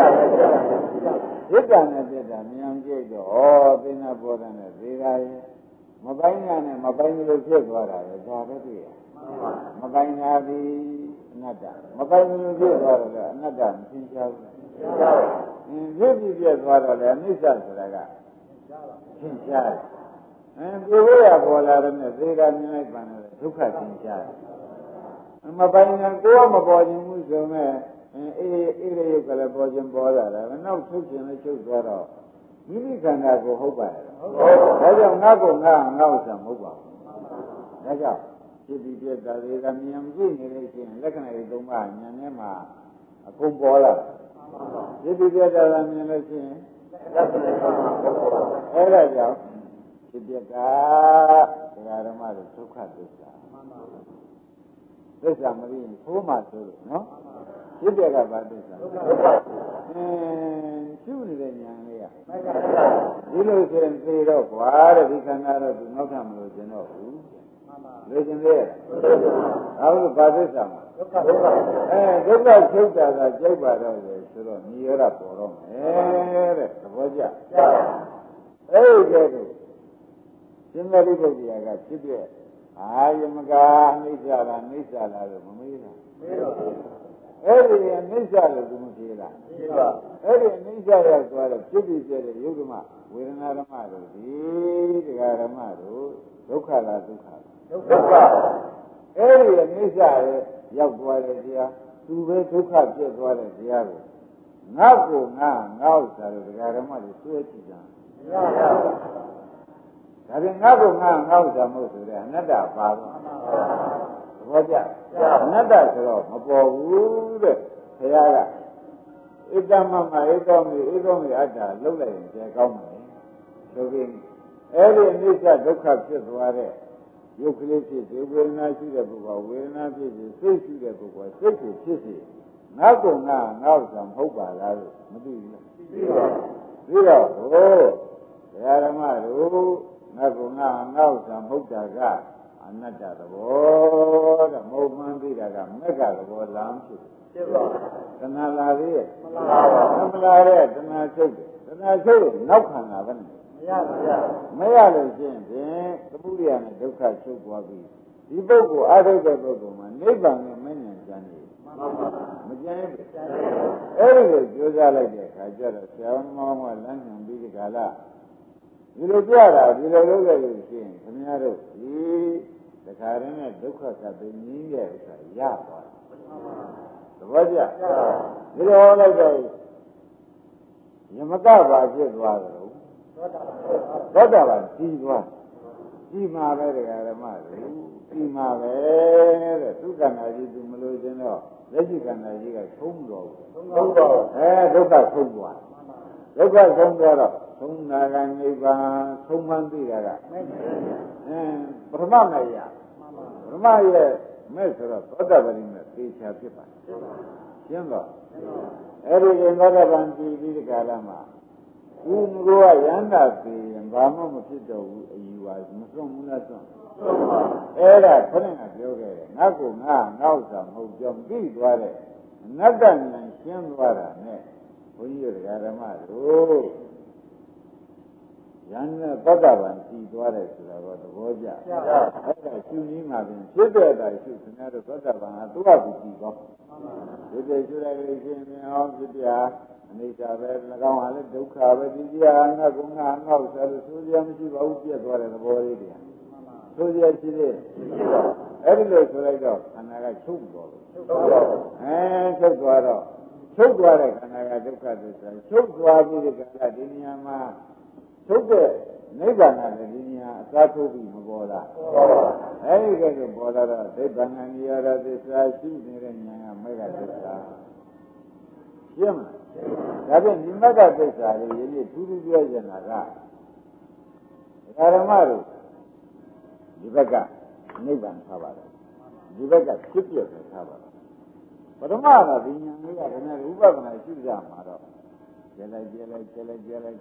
ဖြစ်တာနဲ့ပြတ်တာမြင်အောင်ကြည့်တော့သင်္နာဘောဓနဲ့သေတာရဲ့မပိုင်းညာနဲ့မပိုင်းလို့ဖြစ်သွားတာလေဒါပဲတွေ့ရမပိုင်းညာသည်အနတ္တမပိုင်းလို့ဖြစ်သွားတော့လေအနတ္တမသင်ရှားဘူးဖြစ်ပြီးပြတ်သွားတော့လေအနိစ္စဆိုတာကသင်ရှားတယ်ပြေဖို့ရပေါ်လာတဲ့သေတာမြင်လိုက်ပါနဲ့ဒုက္ခသင်ရှားတယ်မပိုင်းညာကိုယ်ကမပေါ်ခြင်းဘူးဆိုမဲ့အေးရရုပ်ကလည်းပေါ်ခြင်းပေါ်လာတယ်နောက်ထုတ်ခြင်းလည်းချုပ်သွားတော့မိမိခန္ဓာကိုဟုတ်ပါရဲ့ဒါကြောင့်ငါ့ကိုငါဥစ္စာမဟုတ်ပါဘူးဒါကြောင့်ဖြစ်ပြီးပြတ်တာတွေကမြင်ကြည့်နေလို့ရှိရင်လက္ခဏာတွေသုံးပါးဉာဏ်ထဲမှာအကုန်ပေါ်လာဖြစ်ပြီးပြတ်တာမြင်လို့ရှိရင်လက္ခဏာအဲ့ဒါကြောင့်ဖြစ်ပြတာဒကာဓမ္မတို့ဒုက္ခသစ္စာသစ္စာမပြီးရင်သိုးမှဆိုလို့နော်ဖြစ်ပြကဘာသစ္စာရှုနေတဲ့ဉာဏ်လေးကဒီလိုဆိုရင်သေတော့ကွာတဲ့ဒီခန္ဓာတော့သူနောက်ထပ်မလို့ခြင်းတော့ဘူးလို့ခြင်းလေအဲ့ဒါဘာသစ္စာမှာဒုက္ခဒုက္ခချုပ်တာကကြိုက်ပါတော့လေဆိုတော့နိရောဓပေါ်တော့မယ်တဲ့သဘောကျအဲ့ဒီကဲတော့ရှင်သာရိပုတ္တရာကဖြစ်ပြအာယမကအနိစ္စလားနိစ္စလားလို့မမေးတာမေးတော့အဲ့ဒီအနိစ္စလို့သူမဖြေလားဖြေပါအဲ့ဒီအနိစ္စရောက်သွားတော့ဖြစ်ပြီးပြတဲ့ယုတ်ဓမ္မဝေဒနာဓမ္မတို့ဒီတရားဓမ္မတို့ဒုက္ခလားဒုက္ခလားဒုက္ခအဲ့ဒီအနိစ္စရဲ့ရောက်သွားတဲ့တရားသူပဲဒုက္ခပြတ်သွားတဲ့တရားကိုငငါ့ကိုငါဥစ္စာလို့တရားဓမ္မတွေစွဲကြည့်ကြဒါပြင်ငါ့ကိုငါဥစ္စာမဟုတ်ဆိုတဲ့အနတ္တပါတော့သဘောကျအနတ္တဆိုတော့မပေါ်ဘူးတဲ့ဘုရားကဣတ္တမမဧကောမိအတ္တလုံးလိုက်ရင်ကျေကောင်းတယ်ဆိုပြီးအဲ့ဒီအနိစ္စဒုက္ခဖြစ်သွားတဲ့ယုတ်ကလေးဖြစ်စေဝေဒနာရှိတဲ့ပုဂ္ဂိုလ်ဝေဒနာဖြစ်စေစိတ်ရှိတဲ့ပုဂ္ဂိုလ်စိတ်ကိုဖြစ်စေငါကငါဥစ္စာမဟုတ်ပါလားလို့မသိဘူးလားသိပါဘူးပြီးတော့ဟိုဘုရားဓမ္မတို့ငါကငါဥစ္စာမဟုတ်တာကအနတ္တသဘောတဲ့မဟုတ်မှန်းသိတာကမက္ခသဘောလမ်းဖြစ်တယ်ပါတဏှာလာသေးရဲ့မလာပါဘူးမလာတဲ့တဏှာချုပ်တယ်တဏှာချုပ်ရင်နောက်ခန္ဓာပဲမရလို့ရှိရင်ဖြင့်သမုဒိယနဲ့ဒုက္ခချုပ်သွားပြီဒီပုဂ္ဂိုလ်အာထုတဲ့ပုဂ္ဂိုလ်မှာနိဗ္ဗာန်နဲ့မဉ္ဇဉ်ကြံနေမကြံဘူးအဲ့ဒီကိုကြိုးစားလိုက်တဲ့အခါကျတော့ဆရာမောင်းကလမ်းညွှန်ပြီးဒီကလာဒီလိုကြတာဒီလိုလုပ်လိုက်လို့ရှိရင်ခင်ဗျားတို့ဒီတခါတည်းနဲ့ဒုက္ခကသိငြင်းရဲ့ဥစ္စာရသွားတယ်သဘောကျဒီလိုလိုက်တော့ယမကဘာဖြစ်သွားတယ်သောတာပန်ကြီးသွားကြီးမှာပဲတရားဓမ္မတွေကြီးမှာပဲတဲ့သုခန္ဓာကြီးသူမလို့ခြင်းတော့လက်ရှိခန္ဓာကြီးကသုံးတော်ဘူးသုံးတော်ဒုက္ခသုံးသွားဒုက္ခသုံးသွားတော့သုံးနာကနိဗ္ဗာန်သုံးမှန်းသိတာကပရမမယပရမရဲ့မဲ့ဆိုတော့သောတာပန်နဲ့သေချာဖြစ်ပါရှင်းတော့အဲ့ဒီသောတာပန်ကြီးပြီးဒီကာလမှာဦးငိုကရန္တာပြေရင်ဘာမှမဖြစ်တော့ဘူးအယူပါမစွန့်ဘူးလားစွန့်အဲ့ဒါခဏကပြောခဲ့တယ်ငါကငါဥစ္စာမဟုတ်ကြောင်းပြီးသွားတဲ့အနတ္တဉာဏ်ရှင်းသွားတာနဲ့ဘုန်းကြီးတို့ဓမ္မတို့ယန္တာပတ္တဗံကြည်သွားတယ်ဆိုတာတော့သဘောကျအဲ့ဒါရှင်းပြီးမှပြင်ဖြစ်တဲ့အတိုင်းရှင်းခင်ဗျားတို့ပတ္တဗံကသူ့ဟာသူကြည်သွားဒီတည်းရှင်းလိုက်လို့ရှင်းပြန်အောင်ဖြစ်ပြအနိစ္စပဲ၎င်းဟာလည်းဒုက္ခပဲဒီကြီးဟာငါကငါဥစ္စာလို့ဆိုရမရှိပါဘူးပြတ်သွားတဲ့သဘောလေးတွေဆိုရရှိသေးအဲ့ဒီလိုဆိုလိုက်တော့ခန္ဓာကချုပ်သွားလို့ချုပ်သွားတော့ချုပ်သွားတဲ့ခန္ဓာကဒုက္ခသစ္စာချုပ်သွားပြီးဒီကလာဒီနေရာမှာချုပ်တဲ့နိဗ္ဗာန်နဲ့ဒီနေရာအစားထိုးပြီးမပေါ်လားအဲ့ဒီကဲဆိုပေါ်လာတော့နိဗ္ဗာန်နိရောဓသစ္စာရှိနေတဲ့ဉာဏ်ကမေဃသစ္စာရှင်းမလားဒါဖြင့်ဒီမဂ္ဂသစ္စာလေးယနေ့ထူးထူးပြောချင်တာကဓမ္မတို့ဒီဘက်ကနိဗ္ဗာန်ထားပါတယ်ဒီဘက်ကဖြစ်ပြတယ်ထားပါတယ်ပထမကဒီဉာဏ်လေးကခင်ဗျားဥပဒနာရှိကြမှာတော့ကျဲလိုက်ကြီးကဒါဉာဏ်ကမြင်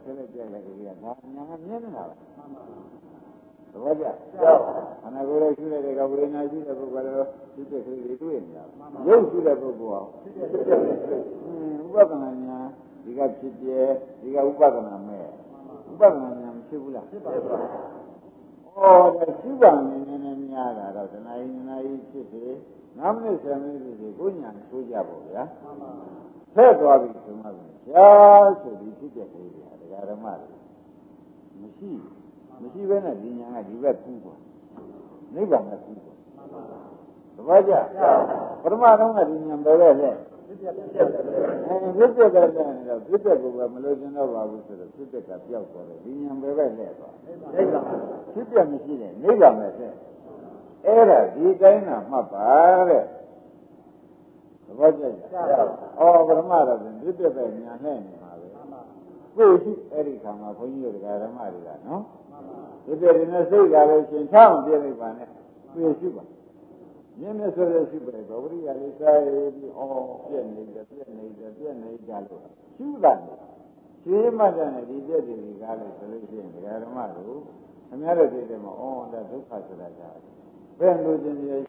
နေတာပဲသဘောကျခန္ဓာကိုယ်ရဲ့ရှိတဲ့ကဝိညာဉ်ရှိတဲ့ပုဂ္ဂိုလ်ကတော့ဖြစ်တဲ့ကလေးတွေတွေ့နေတာရုပ်ရှိတဲ့ပုဂ္ဂိုလ်ကဥပဒနာညာဒီကဖြစ်ပြဒီကဥပဒနာမဲ့ဥပဒနာညာမဖြစ်ဘူးလားဖြစ်ပါဘူးဒါရှိပါနေနေများတာတော့တဏှာကြီးဖြစ်စေ9မိနစ်10မိနစ်ဖြစ်စေကိုညာဆိုးကြပါဗျာဖက်သွားပြီဆိုမှရှားဆိုပြီးဖြစ်တဲ့ကလေးတွေဒကာဓမ္မတွေမရှိဘဲနဲ့ဒီညာကဒီဘက်ကူးသွားနိဗ္ဗာန်ကကူးသွားသဘောကျပထမတော့ကဒီညာပဲလေဖြစ်တဲ့ကလည်းနေတော့ဖြစ်တဲ့ကိုပဲမလို့ကျင်တော့ပါဘူးဆိုတော့ဖြစ်တဲ့ကပျောက်သွားတယ်ဒီညာပဲလဲသွားနိဗ္ဗာန်ဖြစ်တဲ့မရှိတဲ့နိဗ္ဗာန်ပဲတဲ့အဲ့ဒါဒီတိုင်းကမှတ်ပါတဲ့သဘောကျပထမတော့ဖြစ်တဲ့ပဲညာနဲ့နေမှာပဲကိုယ်ရှိအဲ့ဒီခါမှာဘုန်းကြီးတို့ဓမ္မတွေကနော်ဒီပြည့်နေတဲ့စိတ်ကလည်းရှင်ချအောင်ပြလိုက်ပါနဲ့ပြေရှိပါမြင်မြဆိုရရှိပဲဗောဝရိယလေးစားပြီးပြည့်နေတယ်လို့ရှုတာရှင်းမှတဲ့ဒီပြည့်တွေကလည်းဆိုလို့ရှိရင်ဓမ္မတို့ခင်ဗျားတို့သိတယ်မဒါဒုက္ခဆိုတာကဘယ်လိုချင်းရဲ့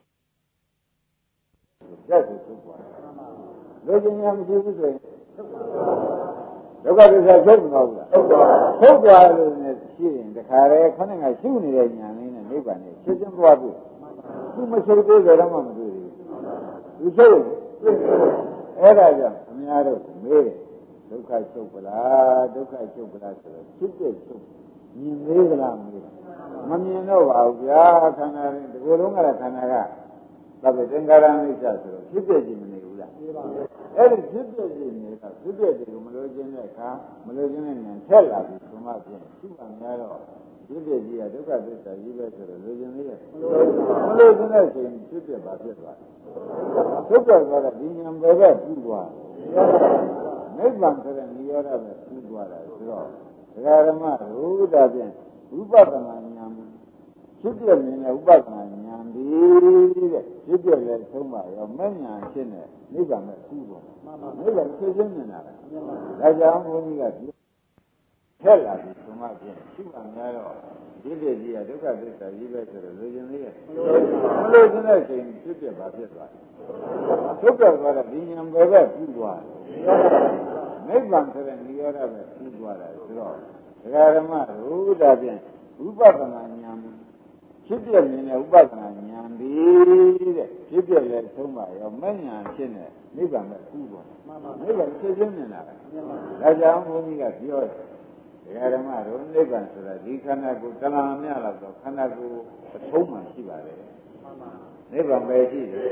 ရက်ကိုထုတ်သွားလူချင်းများမရှိဘူးဆိုရင်ဒုက္ခသစ္စာချုပ်မဟုတ်ဘူးလားထုတ်သွားလို့နဲ့ရှိရင်တခါတည်းခဏကရှုနေတဲ့ဉာဏ်လေးနဲ့နိဗ္ဗာန်နဲ့ရှင်းရှင်းသွားပြီသူမချုပ်သေးကြတော့မှမတွေ့ဘူးသူချုပ်အဲ့ဒါကြောင့်အများတို့မေးတယ်ဒုက္ခချုပ်ပလားဆိုတော့ဖြစ်တဲ့ချုပ်မြင်သေးသလားမေးတယ်မမြင်တော့ပါဘူးဗျာခန္ဓာရင်ဒီလိုလုံးကခန္ဓာကသဗ္ဗေသင်္ခါရမိစ္ဆာဆိုတော့ဖြစ်တဲ့ကြည့်မနေဘူးလားအဲ့ဒီဖြစ်ပြစီနေတာဖြစ်ပြစီကိုမလို့ခြင်းတဲ့အခါမလို့ခြင်းနဲ့ဉာဏ်ထက်လာပြီးဆိုမှဖြင့်ရှိမှများတော့ဖြစ်ပြစီကဒုက္ခသစ္စာကြီးပဲဆိုတော့လိုခြင်းလေးရဲ့မလို့ခြင်းတဲ့ချိန်ဖြစ်ပြပါဖြစ်သွားဒုက္ခဆိုတာဒီဉာဏ်ပဲပူသွားနိဗ္ဗာန်ဆိုတဲ့နိရောဓပဲပူသွားတာဆိုတော့ဒကာဓမ္မတို့ဒါဖြင့်ဝိပဿနာဉာဏ်ဖြစ်ပြနေတဲ့ဥပဒနာဉာဏ်ဒီတဲ့ဖြစ်ပြလဲဆုံးပါရောမဲ့ဉာဏ်ဖြစ်နေနိဗ္ဗာန်ပဲကူးသွားနိဗ္ဗာန်ဖြစ်ခြင်းနေတာပဲဒါကြောင့်ဘုန်းကြီးကထက်လာပြီးဆိုမှဖြင့်ရှိမှများတော့ဒီပြည့်ကြီးကဒုက္ခသစ္စာကြီးပဲဆိုတော့လူချင်းလေးရဲ့မလို့ခြင်းတဲ့ချိန်ဖြစ်ပြပါဖြစ်သွားဒုက္ခဆိုတာဒီဉာဏ်ပဲကူးသွားနိဗ္ဗာန်ဆိုတဲ့နိရောဓပဲကူးသွားတာဆိုတော့ဒကာဓမ္မတို့ဒါဖြင့်ဝိပဿနာဉာဏ်ဖြစ်ပြနေတဲ့ဥပဒနာဉာဏ်ဒီတဲ့ဖြစ်ပြလဲဆုံးပါရောမဲ့ဉာဏ်ဖြစ်နေနိဗ္ဗာန်ပဲကူးသွားနိဗ္ဗာန်ဖြစ်ခြင်းနေတာပဲဒါကြောင့်ဘုန်းကြီးကပြောတယ်ဓမ္မတို့နိဗ္ဗာန်ဆိုတာဒီခန္ဓာကိုယ်တဏှာမြလာတော့ခန္ဓာကိုယ်အထုံးမှရှိပါတယ်နိဗ္ဗာန်ပဲရှိတယ်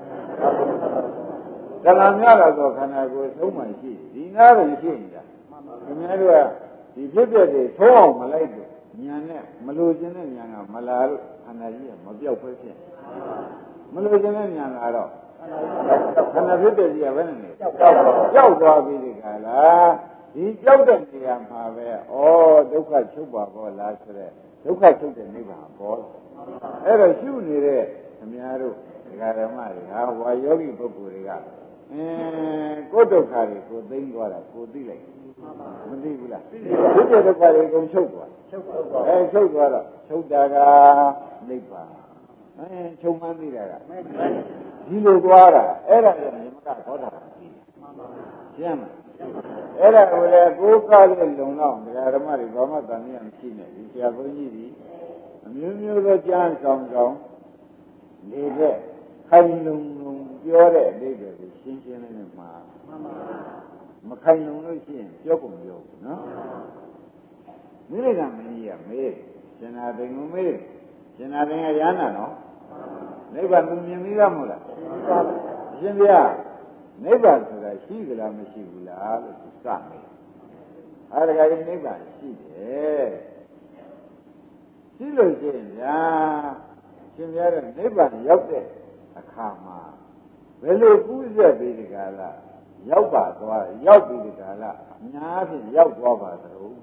တဏှာမြလာတော့ခန္ဓာကိုယ်သုံးမှရှိတယ်ဒီနားပဲရှိနေတာခင်ဗျားတို့ကဒီဖြစ်ပြတွေထုံးအောင်မလိုက်ဘူးဉာဏ်နဲ့မလိုချင်တဲ့ဉာဏ်ကမလာလို့ခန္ဓာကြီးကမပြောက်ပဲဖြစ်မလိုချင်တဲ့ဉာဏ်လာတော့ခန္ဓာဖြစ်တဲ့ကြီးကဘယ်နဲ့လဲကြောက်သွားပြီဒီခါလားဒီကြောက်တဲ့နေရာမှာပဲဩဒုက္ခချုပ်ပါဘောလားဆိုတဲ့ဒုက္ခချုပ်တဲ့နိဗ္ဗာန်ပေါ်လာအဲ့တော့ရှုနေတဲ့ခင်ဗျားတို့ဒကာဓမ္မတွေဟာဝါယောဂီပုဂ္ဂိုလ်တွေကကိုယ်ဒုက္ခတွေကိုသိမ်းသွားတာကိုသိလိုက်မသိဘူးလားဒီတဲ့ဒုက္ခတွေကုန်ချုပ်သွားချုပ်သွားတော့ချုပ်တာကနိဗ္ဗာန်ချုပ်မှန်းသိတာကဒီလိုသွားတာအဲ့ဒါကမြမကသောတာပန်ရှင်းမအဲ့ဒါကိုလေကိုယ်ကလေးလုံတော့ဒကာဓမ္မတွေဘာမှတန်မြတ်မရှိနဲ့ဒီဆရာဘုန်းကြီးဒီအမျိုးမျိုးသောကြားဆောင်နေတဲ့ခိုင်လုံပြောတဲ့အဓိပ္ပာယ်ကိုရှင်းရှင်းလေးနဲ့မှာမခိုင်လုံလို့ရှိရင်ပြောကုန်ပြောဘူးနော်မိရိကမင်းကြီးကမေးရှင်နာသိင်ကိုမေးရှင်နာသိင်ကရဟန္တာနော်နိဗ္ဗာန်မြင်ပြီးသားမဟုတ်လားရှင်ဗျာနိဗ္ဗာန်ဆိုတာရှိကြလားမရှိဘူးလားလို့သူစမေးအားတခါကြီးနိဗ္ဗာန်ရှိတယ်ရှိလို့ရှိရင်ဗျာရှင်ဗျာတဲ့နိဗ္ဗာန်ရောက်တဲ့အခါမှာဘယ်လိုကူးဆက်ပြီးဒီကလာရောက်ပါသွားရောက်ပြီးဒီကလာညာဖြင့်ရောက်သွားပါသလို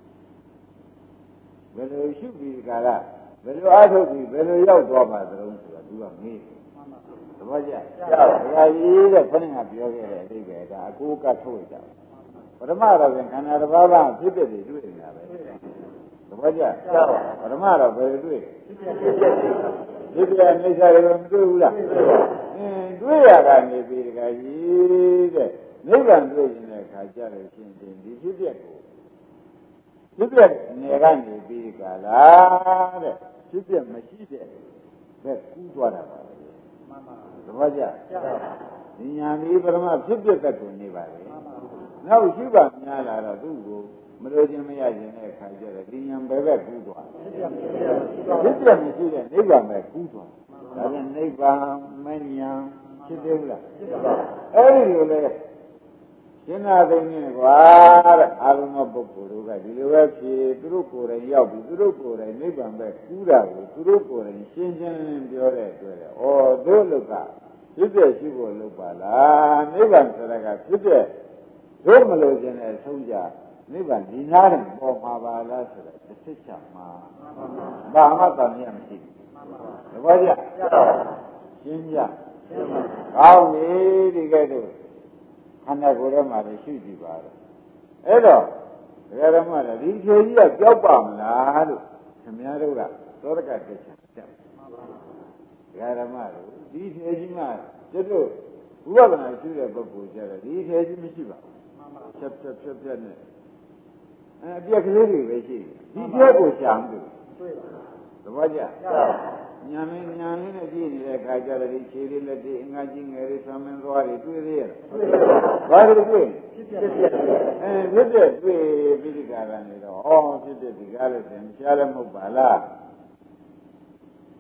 ဘယ်လိုရှုပြီးဒီကလာဘယ်လိုအားထုတ်ပြီးဘယ်လိုရောက်သွားပါသလိုဆိုတာသူကမေးသဘောကျဘုရားကြီးတဲ့ခဏကပြောခဲ့တဲ့အဓိပ္ပာယ်ဒါအကိုကထုတ်ကြပထမတော့ခန္ဓာတစ်ပါးကဖြစ်ဖြစ်တွေတွေ့နေတာပဲသဘောကျပထမတော့ဘယ်လိုတွေ့ဒီပြအိဋ္ဌာတွေမတွေ့ဘူးလားတွေ့ရတာနေပြီတခါကြီးတဲ့နိဗ္ဗာန်တွေ့ရင်လည်းခါကြလို့ရှင်းတယ်ဒီဖြစ်ပြကိုဖြစ်ပြနေကနေပြီးကြလားတဲ့ဖြစ်ပြမရှိတဲ့ဘက်ကူးသွားတာပါပဲမှန်ပါသဘောကျဒီညာဒီပရမဖြစ်ပြတဲ့ကိုနေပါလေနောက်ရှိပါများလာတော့သူ့ကိုမလို့ခြင်းမရခြင်းတဲ့ခါကျတော့ဒီညာဘယ်ဘက်ကူးသွားဖြစ်ပြမရှိတဲ့နိဗ္ဗာန်ပဲကူးသွားဒါပြန်နိဗ္ဗာန်မဉ္ဇဉ်ဖြစ်သေးဘူးလားအဲ့ဒီလိုလေရှင်းနာသိနေကွာတဲ့အာရုံသောပုဂ္ဂိုလ်တို့ကဒီလိုပဲဖြေသူတို့ကိုယ်တိုင်ရောက်ပြီးသူတို့ကိုယ်တိုင်နိဗ္ဗာန်ပဲကူးတာကိုသူတို့ကိုယ်တိုင်ရှင်းရှင်းလင်းပြောတဲ့အတွက်ဩတို့လူကဖြစ်တဲ့ရှိဖို့လုပ်ပါလားနိဗ္ဗာန်ဆိုတာကဖြစ်တဲ့တို့မလို့ခြင်းနဲ့ဆုံးကြနိဗ္ဗာန်ဒီနားနဲ့ပေါ်မှာပါလားဆိုတော့တစ်ချက်ချမှာဘာမှတန်မြတ်မရှိဘူးသဘောကျရှင်းကြကောင်းပြီဒီကဲတော့ခန္ဓာကိုယ်ထဲမှာလည်းရှိကြည့်ပါတော့အဲ့တော့ဒကာဓမ္မတွေဒီခြေကြီးကကြောက်ပါမလားလို့ခင်ဗျားတို့ကသောရကတက်ချင်တယ်ဒကာဓမ္မတို့ဒီခြေကြီးမှကျွတ်တို့ဝိပဿနာရှိတဲ့ပုဂ္ဂိုလ်ကြတယ်ဒီခြေကြီးမရှိပါဘူးဖြတ်နဲ့အပြက်ကလေးတွေပဲရှိတယ်ဒီခြေကိုရှာမှုတွေ့ပါသဘောကျညာမင်းညာလေးနဲ့ကြည့်နေတဲ့အခါကျတော့ဒီခြေလေးလက်တွေအင်္ဂါကြီးငယ်လေးဆမ်းမင်းသွားတွေတွေ့သေးရဲ့ဘာတွေတွေ့ဖြစ်ပြတွေ့ပြီးဒီကရနေတော့ဖြစ်ပြဒီကားလို့ဆိုရင်ရှားလည်းမဟုတ်ပါလား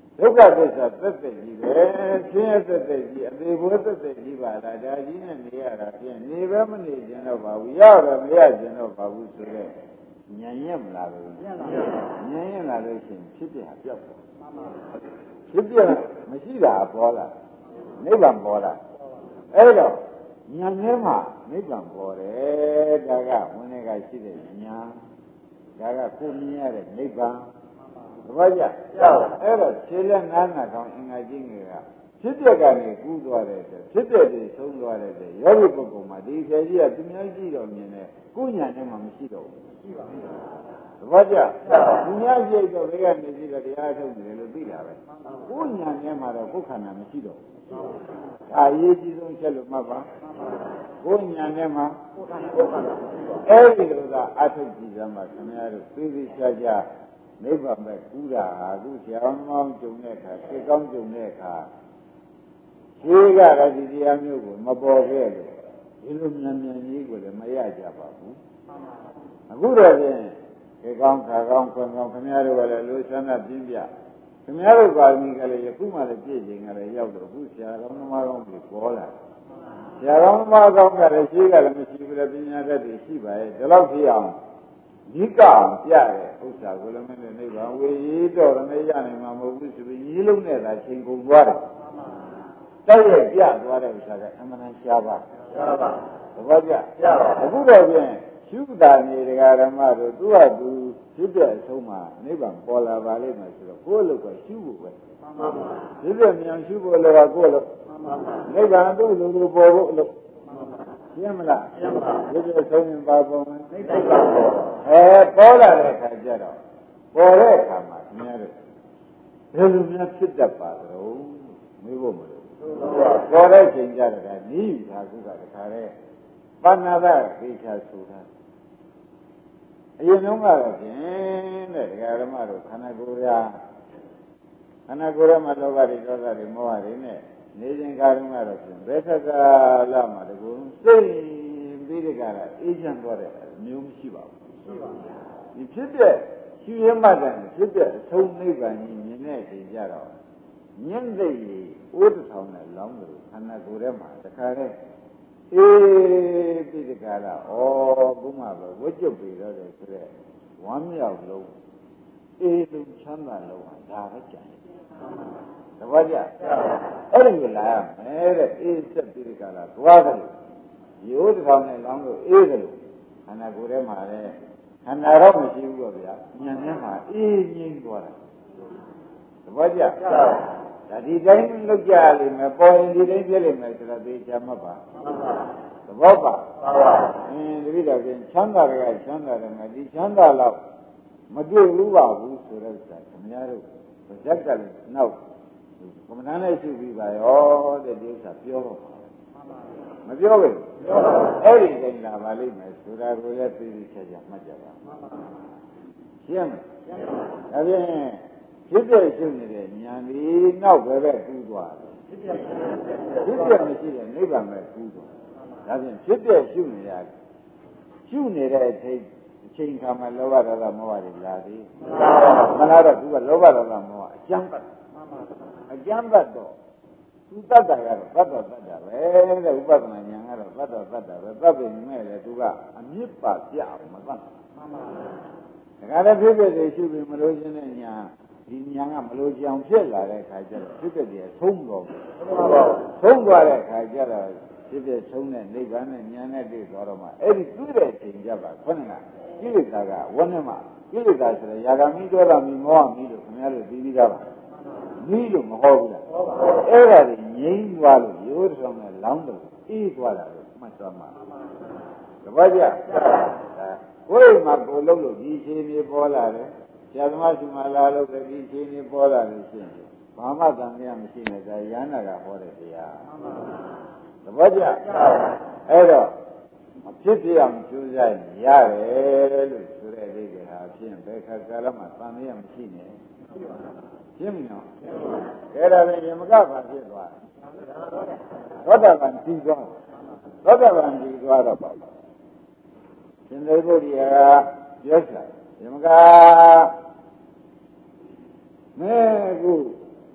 ဒုက္ခသစ္စာသက်သက်ကြီးပဲဆင်းရဲသက်သက်ကြီးအသေးဘိုးသက်သက်ကြီးပါလားဒါကြီးနဲ့နေရတာဖြင့်နေပဲမနေခြင်းတော့ပါဘူးရပဲမရခြင်းတော့ပါဘူးဆိုတော့ဉာဏ်ရက်မလားပဲဉာဏ်ရက်လာလို့ရှိရင်ဖြစ်ပြပြောက်သွားဖြစ်ပြမရှိတာပေါ်လာနိဗ္ဗာန်ပေါ်လာအဲ့တော့ဉာဏ်ထဲမှာနိဗ္ဗာန်ပေါ်တယ်ဒါကဝင်နေကရှိတဲ့ဉာဏ်ဒါကကိုမြင်ရတဲ့နိဗ္ဗာန်သဘောကျအဲ့တော့ခြေလက်ငါးနာကောင်အင်္ဂါကြီးငယ်ကဖြစ်ပြကနေကူးသွားတဲ့ဖြစ်ပြတွေဆုံးသွားတဲ့ယောဂီပုဂ္ဂိုလ်မှာဒီခေကြီးကသူများကြည့်တော့မြင်တယ်ကိုဉာဏ်ထဲမှာမရှိတော့ဘူးရှိပါဘူးသဘောကျသူများကြည့်တော့ဘယ်ကနေကြည့်တော့တရားထုတ်တယ်လို့သိတာပဲကိုဉာဏ်ထဲမှာတော့ကိုယ်ခန္ဓာမရှိတော့ဘူးဒါအရေးကြီးဆုံးချက်လို့မှတ်ပါကိုဉာဏ်ထဲမှာအဲ့ဒီလိုကအထုတ်ကြည့်စမ်းပါခင်ဗျားတို့သိသိချာချာနိဗ္ဗာန်ပဲကူးတာအခုဆရာမောင်းကြုံတဲ့အခါသိကောင်းကြုံတဲ့အခါရှိကရဒီတရားမျိုးကိုမပေါ်ခဲ့လို့ဒီလိုမြန်ကြီးကိုလည်းမရကြပါဘူးအခုတော့ဖြင့်သိကောင်းခါကောင်းခွန်ကောင်းခင်ဗျားတို့ကလည်းလူဆန္ဒပြင်းပြခင်ဗျားတို့ပါမီကလည်းယခုမှလည်းပြည့်ချိန်ကလည်းရောက်တော့အခုဆရာကောင်းသမားကောင်းတွေပေါ်လာဆရာကောင်းသမားကောင်းကလည်းရှိကလည်းမရှိဘူးလေပညာတတ်တွေရှိပါရဲ့ဒီလောက်ဖြစ်အောင်ဒီကံပြတဲ့ဥစ္စာကိုလည်းမင်းနိဗ္ဗာန်ဝေရေးတော့လည်းရနိုင်မှာမဟုတ်ဘူးဆိုပြီးညီလုံးနဲ့သာချိန်ကုန်သွားတယ်တိုက်ရိုက်ပြသွားတဲ့ဥစ္စာကအမှန်တန်ရှားပါသဘောကျအခုတော့ဖြင့်ရှုတာနေတရားဓမ္မတို့သူ့ဟာသူဖြစ်တဲ့အဆုံးမှာနိဗ္ဗာန်ပေါ်လာပါလိမ့်မယ်ဆိုတော့ကိုယ့်လိုကရှုဖို့ပဲဖြစ်တဲ့ဉာဏ်ရှုဖို့လည်းကကိုယ့်လိုနိဗ္ဗာန်သူ့လိုလိုပေါ်ဖို့လို့ရှင်းမလားရှင်းပါဘူးဒီလိုဆုံးရင်ပါပုံနိဗ္ဗာန်ပေါ်လာတဲ့အခါကျတော့ပေါ်တဲ့အခါမှာခင်ဗျားတို့ဘယ်လိုများဖြစ်တတ်ပါသလဲမေးဖို့မလိုပေါ်တဲ့ချိန်ကြတော့နီးတာကုကတခါတဲ့ပဏ္ဏဒကိစ္စဆိုတာအရင်တုန်းကတော့ဖြင့်တဲ့ဒကာဓမ္မတို့ခန္ဓာကိုယ်ရာခန္ဓာကိုယ်ရမှာလောဘတွေဒေါသတွေမောဟတွေနဲ့နေခြင်းကာရုံကတော့ဖြင့်ဘယ်သက်ကလာမှတကူစိတ်ပြီးတဲ့ကရအေးချမ်းသွားတဲ့မျိုးမရှိပါဘူးရှိပါဘူးဒီဖြစ်တဲ့ရှိရမှတည်းဖြစ်တဲ့အဆုံးနိဗ္ဗာန်ကြီးမြင်တဲ့အချိန်ကျတော့ညဉ့်သိဥဒ္ဒဆောင်နဲ့လောင်းလို့ခန္ဓာကိုယ်ထဲမှာတခါတည်းအေးပြီးတဲ့ကရခုမှပဲဝတ်ကျုပ်ပြီးတော့တယ်ဆိုတဲ့ဝမ်းမြောက်လုံးအေးလုံးချမ်းသာလုံးဟာဒါပဲကြံသဘောကျအဲ့ဒီလိုလာရမယ်တဲ့အေးဆက်ပြီးကြလားသွားတယ်ရိုးတစ်ထောင်နဲ့လောင်းလို့အေးတယ်လို့ခန္ဓာကိုယ်ထဲမှာလည်းခန္ဓာတော့မရှိဘူးပေါ့ဗျာဉာဏ်ထဲမှာအေးငြိမ်းသွားတာသဘောကျဒါဒီတိုင်းလောက်ကြလိမ့်မယ်ပေါ်ရင်ဒီတိုင်းပြည့်လိမ့်မယ်ဆိုတော့သိချာမှတ်ပါသဘောပါတတိတော်ချင်းချမ်းသာရကချမ်းသာတယ်မယ်ဒီချမ်းသာတော့မတွေ့ဘူးပါဘူးဆိုတော့ခင်ဗျားတို့ဇက်ကလည်းနောက်ကမ္မဋ္ဌာန်းနဲ့ရှိပြီးပါရောတဲ့ဒီဥစ္စာပြောတော့မပြောဘူးအဲ့ဒီတိုင်းလာပါလိမ့်မယ်ဆိုတာကိုလည်းသိသိချာချာမှတ်ကြပါရှင်းမလားဒါဖြင့်ဖြစ်တဲ့ရှုနေတဲ့ဉာဏ်ဒီနောက်ပဲကူးသွားတယ်ဖြစ်တဲ့မရှိတဲ့နိဗ္ဗာန်ပဲကူးသွားဒါဖြင့်ဖြစ်တဲ့ရှုနေရတယ်ရှုနေတဲ့အချိန်ခါမှာလောဘဒေါသမောဟတွေလာသည်မလားတော့သူကလောဘဒေါသမောဟအကျမ်းပတ်တော့သူတတ်တာကတော့တတ်တာပဲတဲ့ဥပဒနာဉာဏ်ကတော့တတ်တာပဲတတ်ပေမဲ့လည်းသူကအမြင့်ပါပြအောင်မတတ်ဒါကြလည်းဖြစ်ဖြစ်တွေရှုပြီးမလို့ခြင်းတဲ့ဉာဏ်ဒီဉာဏ်ကမလို့ကြောင်ဖြစ်လာတဲ့အခါကျတော့ဖြစ်ဖြစ်တွေဆုံးတော့ဆုံးသွားတဲ့အခါကျတော့ဖြစ်ဖြစ်ဆုံးတဲ့နိဗ္ဗာန်နဲ့ဉာဏ်နဲ့တွေ့သွားတော့မှအဲ့ဒီတွေ့တဲ့အချိန်ကျပါခொနဲ့ကိလေသာကဝန်းနဲ့မှကိလေသာဆိုတဲ့ຢာကမိဒေါသမီမောဟမိလို့ခင်ဗျားတို့သိပြီးသားပါမိလို့မဟုတ်ဘူးလားအဲ့ဒါတွေငြိမ်းသွားလို့ရိုးဆောင်နဲ့လောင်းတယ်အေးသွားတာလို့မှတ်သွားမှာတပည့်ကြကိုယ်မှာကိုလုံးလို့ဒီချိန်ကြီးပေါ်လာတယ်ဆရာသမားရှင်မလာလို့ဒီချိန်ကြီးပေါ်လာလို့ရှိရင်ဘာမှတန်မြတ်မရှိနဲ့ဒါရဟန္တာကဟောတဲ့တရားတပည့်ကြအဲ့တော့ဖြစ်ပြအောင်ကြိုးစားရတယ်လို့ဆိုတဲ့အိဗေဟာဖြင့်ဘယ်ခါကာလမှတန်မြတ်မရှိနဲ့ရှင်းပြီနော်အဲ့ဒါပဲယမကဘာဖြစ်သွားသောတာပန်တည်သွားသောတာပန်တည်သွားတော့ပါရှင်သေဘုရားကပြောချင်ယမကမဲခု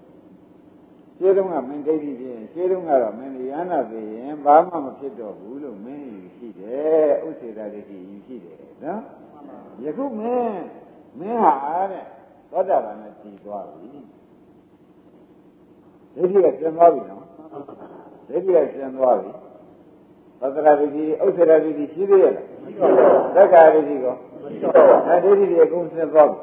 ရှင်းတော့ကမင်းဒိဋ္ဌိဖြင့်ရှင်းတော့ကတော့မင်းဉာဏ်သိရင်ဘာမှမဖြစ်တော့ဘူးလို့မင်းယူရှိတယ်ဥစ္စေတဒိဋ္ဌိယူရှိတယ်နော်ယခုမင်းဟာတဲ့သောတာပန်နဲ့တည်သွားပြီဒိဋ္ဌိကကျင်သွားပြီနော်ဒိဋ္ဌိကကျင်သွားပြီသတ္တရာဒိဋ္ဌိဥစ္စေတဒိဋ္ဌိရှိသေးရဲ့လားသက္ကာဒိဋ္ဌိကောဒါဒိဋ္ဌိတွေအကုန်ဆင်းသွားပြီ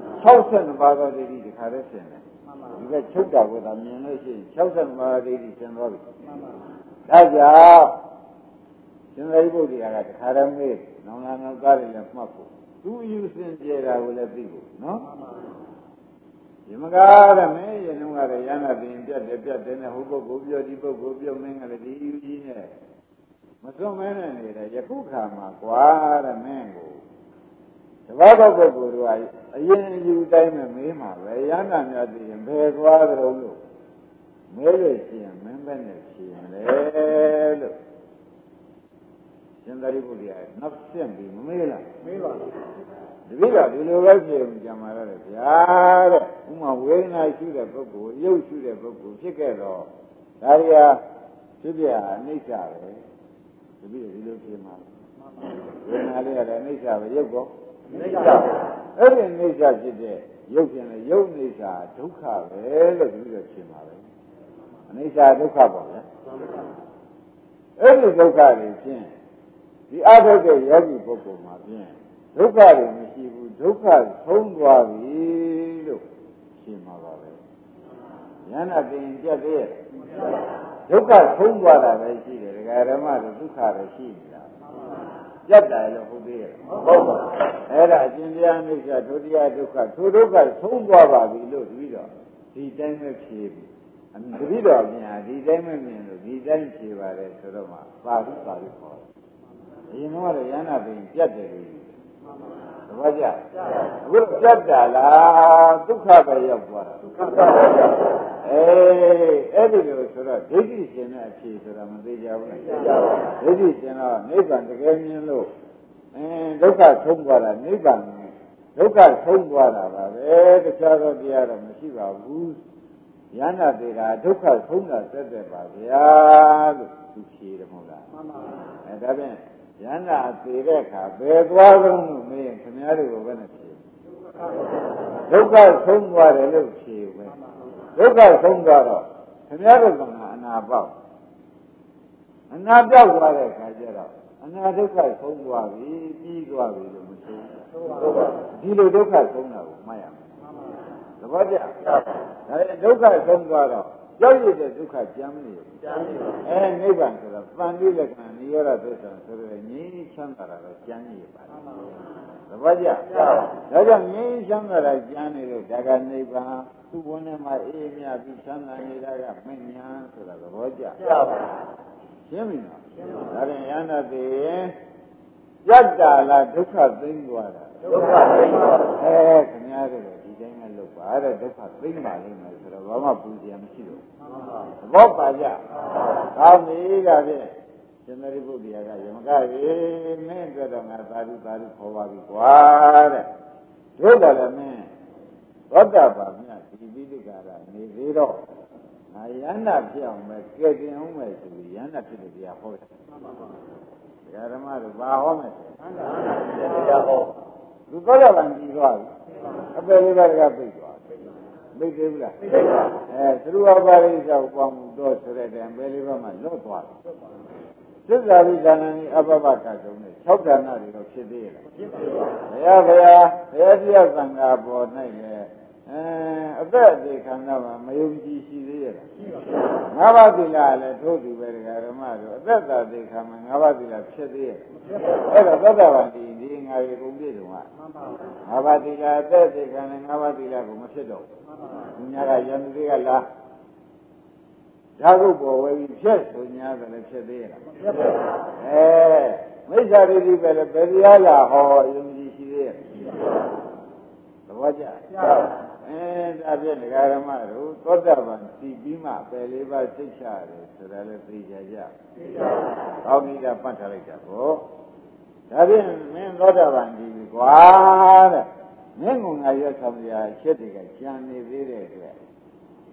62ပါးသောဒိဋ္ဌိဒီခါတည်းဆင်းတယ်ဒီကချုပ်တာကိုသာမြင်လို့ရှိရင်62ပါးဒိဋ္ဌိဆင်းသွားပြီဒါကြောင့်ရှင်သာရိပုတ္တရာကတခါတည်းမေးနောင်လာနောက်သားတွေလည်းမှတ်ဖို့သူယူစင်ကြတာကိုလည်းသိဖို့နော်ဒီမကားတဲ့မင်းရင်တော့ကလည်းရဟနာပင်ပြတ်တယ်နဲ့ဟိုပုဂ္ဂိုလ်ပြောဒီပုဂ္ဂိုလ်ပြောမင်းကလည်းဒီယူကြီးနဲ့မစွန့်မဲနဲ့နေတဲ့ယခုခါမှာကွာတဲ့မင်းကိုတပတ်ပုဂ္ဂိုလ်တို့ကအရင်ယူတိုင်းနဲ့မေးမှာပဲရဟနာများသိရင်ဘယ်သွားကြုံလို့မဲလို့ရှိရင်မင်းပဲနဲ့ဖြေရင်လေလို့ရှင်သာရိပုတ္တရာနောက်ဆက်ပြီးမမေးလားမေးပါဘူးတပည့်ကဒီလိုပဲဖြေကြမှာရတယ်ဗျာတဲ့ဥမာဝေဒနာရှိတဲ့ပုဂ္ဂိုလ်ရုပ်ရှိတဲ့ပုဂ္ဂိုလ်ဖြစ်ခဲ့တော့ဒါရီဟာဖြစ်ပြအနိစ္စပဲတပည့်ဒီလိုဖြေမှာဝေဒနာလေးရတယ်အနိစ္စပဲရုပ်ကောအနိစ္စအဲ့ဒီအနိစ္စဖြစ်တဲ့ရုပ်ပြင်လေရုပ်အနိစ္စဒုက္ခပဲလို့တပည့်ကဖြေမှာပဲအနိစ္စဒုက္ခပေါ့ဗျာအဲ့ဒီဒုက္ခတွေဖြင့်ဒီအထုတ်တဲ့ယောဂီပုဂ္ဂိုလ်မှာဖြင့်ဒုက္ခတွေမရှိဘူးဒုက္ခဆုံးသွားပြီလို့ရှင်းမှာပါပဲဉာဏ်အပြင်ပြတ်သေးရဲ့ဒုက္ခဆုံးသွားတာပဲရှိတယ်ဒကာဓမ္မတို့ဒုက္ခပဲရှိနေတာပြတ်တယ်လို့ဟုတ်သေးရဲ့ဟုတ်ပါဘူးအဲ့ဒါအကျဉ်းတရားအိဋ္ဌဒုတိယဒုက္ခထိုဒုက္ခဆုံးသွားပါပြီလို့ပြီးတော့ဒီတိုင်းပဲဖြေပြီတတိတော်မြင်ဒီတိုင်းမမြင်လို့ဒီတိုင်းဖြေပါတယ်ဆိုတော့မှပါဠိခေါ်တယ်အရင်တော့ရဟနာပင်ပြတ်တယ်လို့သဘောကျအခုပြတ်တာလားဒုက္ခပဲရောက်သွားတာဒုက္ခပဲရောက်အဲ့ဒီလိုဆိုတော့ဒိဋ္ဌိရှင်တဲ့အဖြေဆိုတာမသိကြဘူးလားသိကြပါဘူးဒိဋ္ဌိရှင်တော့နိဗ္ဗာန်တကယ်မြင်လို့ဒုက္ခဆုံးသွားတာနိဗ္ဗာန်ဒုက္ခဆုံးသွားတာပါပဲတခြားသောတရားတော့မရှိပါဘူးယန္တာသေးတာဒုက္ခဆုံးတာသက်သက်ပါဗျာလို့သူဖြေတယ်မဟုတ်လားမှန်ပါဘူးဒါဖြင့်ယန္တာသေးတဲ့အခါဘယ်သွားဆုံးလို့မေးရင်ခင်ဗျားတို့ကဘယ်နဲ့ဖြေဒုက္ခဆုံးသွားတယ်လို့ဖြေပဲဒုက္ခဆုံးသွားတော့ခင်ဗျားတို့ကအနာပေါက်အနာပြောက်သွားတဲ့အခါကျတော့အနာဒုက္ခဆုံးသွားပြီပြီးသွားပြီလို့မဆိုဘူးဒီလိုဒုက္ခဆုံးတာကိုမှတ်ရမယ်သဘောကျဒါဒုက္ခဆုံးသွားတော့ကြောက်ရတဲ့ဒုက္ခကြမ်းနေကြမ်းနေနိဗ္ဗာန်ဆိုတော့ပန္တိလက္ခဏာနိရောဓသစ္စာဆိုတော့ငြိမ်းချမ်းသာတာတော့ကြမ်းနေပါလားသဘောကျဒါကြောင့်ငြိမ်းချမ်းသာတာကြမ်းနေလို့ဒါကနိဗ္ဗာန်သူ့ဘုန်းထဲမှာအေးမြပြီးချမ်းသာနေတာကမဉ္ဇဉ်ဆိုတာသဘောကျရှင်းပြီနော်ဒါရင်ယန္တတိယတ္တာလားဒုက္ခသိမ်းသွားတာဒုက္ခသိမ်းသွားခင်ဗျားတို့ဒီတိုင်းနဲ့လုပ်ပါတဲ့ဒုက္ခသိမ်းပါလိမ့်မယ်ဆိုတော့ဘာမှပူစရာမရှိတော့သဘောပါကြကောင်းပြီဒါဖြင့်ရှင်သာရိပုတ္တရာကယမကရေမင်းအတွက်တော့ငါသာဓုခေါ်ပါပြီကွာတဲ့တို့ကလည်းမင်းသောတာပန်မြတ်ဒီပိဋကရာနေသေးတော့ငါယန္တာဖြစ်အောင်ပဲကဲတင်အောင်ပဲဆိုပြီးယန္တာဖြစ်တဲ့တရားဟောတယ်ဓမ္မတို့ဘာဟောမယ်တရားဟောသူသောတာပန်ကြည်သွားပြီအပယ်လေးပါးကပြိတ်သွားပြိတ်သေးဘူးလားပြိတ်ပါသရုပ်ပါရိစ္ဆောပေါင်းတော့ဆိုတဲ့တည်းအပယ်လေးပါးမှလွတ်သွားတယ်သစ္စာဝိဇ္ဇာဏီအပပကတုံးနဲ့6ဌာနတွေတော့ဖြစ်သေးရဲ့ဖြစ်ပါဘူးဘုရားတရားသံဃာပေါ်၌လည်းအသက်အသေးခန္ဓာမှာမယုံကြည်ရှိသေးရဲ့လားရှိပါဘူးငါးပါးသီလလည်းထို့သူပဲဓမ္မတို့အသက်သာသေးခါမှာငါးပါးသီလဖြစ်သေးရဲ့အဲ့တော့သတ္တဝါဒီငါတွေကုန်ပြည့်စုံမှာမှန်ပါဘူးငါးပါးသီလအသက်သေးခါနဲ့ငါးပါးသီလကိုမဖြစ်တော့ဘူးမှန်ပါဘူးညာကယန္တိကလားဓာတ်ပေါ်ဝယ်ပြီးဖြစ်ဆိုညာတယ်လည်းဖြစ်သေးရဲ့လားဖြစ်ပါဘူးမိစ္ဆာဒိဋ္ဌိပဲလေဘယ်တရားလားဟောယုံကြည်ရှိသေးရဲ့သဘောကျဒါဖြင့်ဒကာရမတို့သောတာပန်သိပြီးမှပယ်လေးပါးသိချရတယ်ဆိုတာလည်းသိကြကြသိပါဘူး။ဟောပြီးတာပတ်ထားလိုက်တာကိုဒါဖြင့်မင်းသောတာပန်ဒီကွာတဲ့မင်းကငါရွတ်ဆောင်ရအချက်တွေကကြံနေသေးတဲ့အတွက်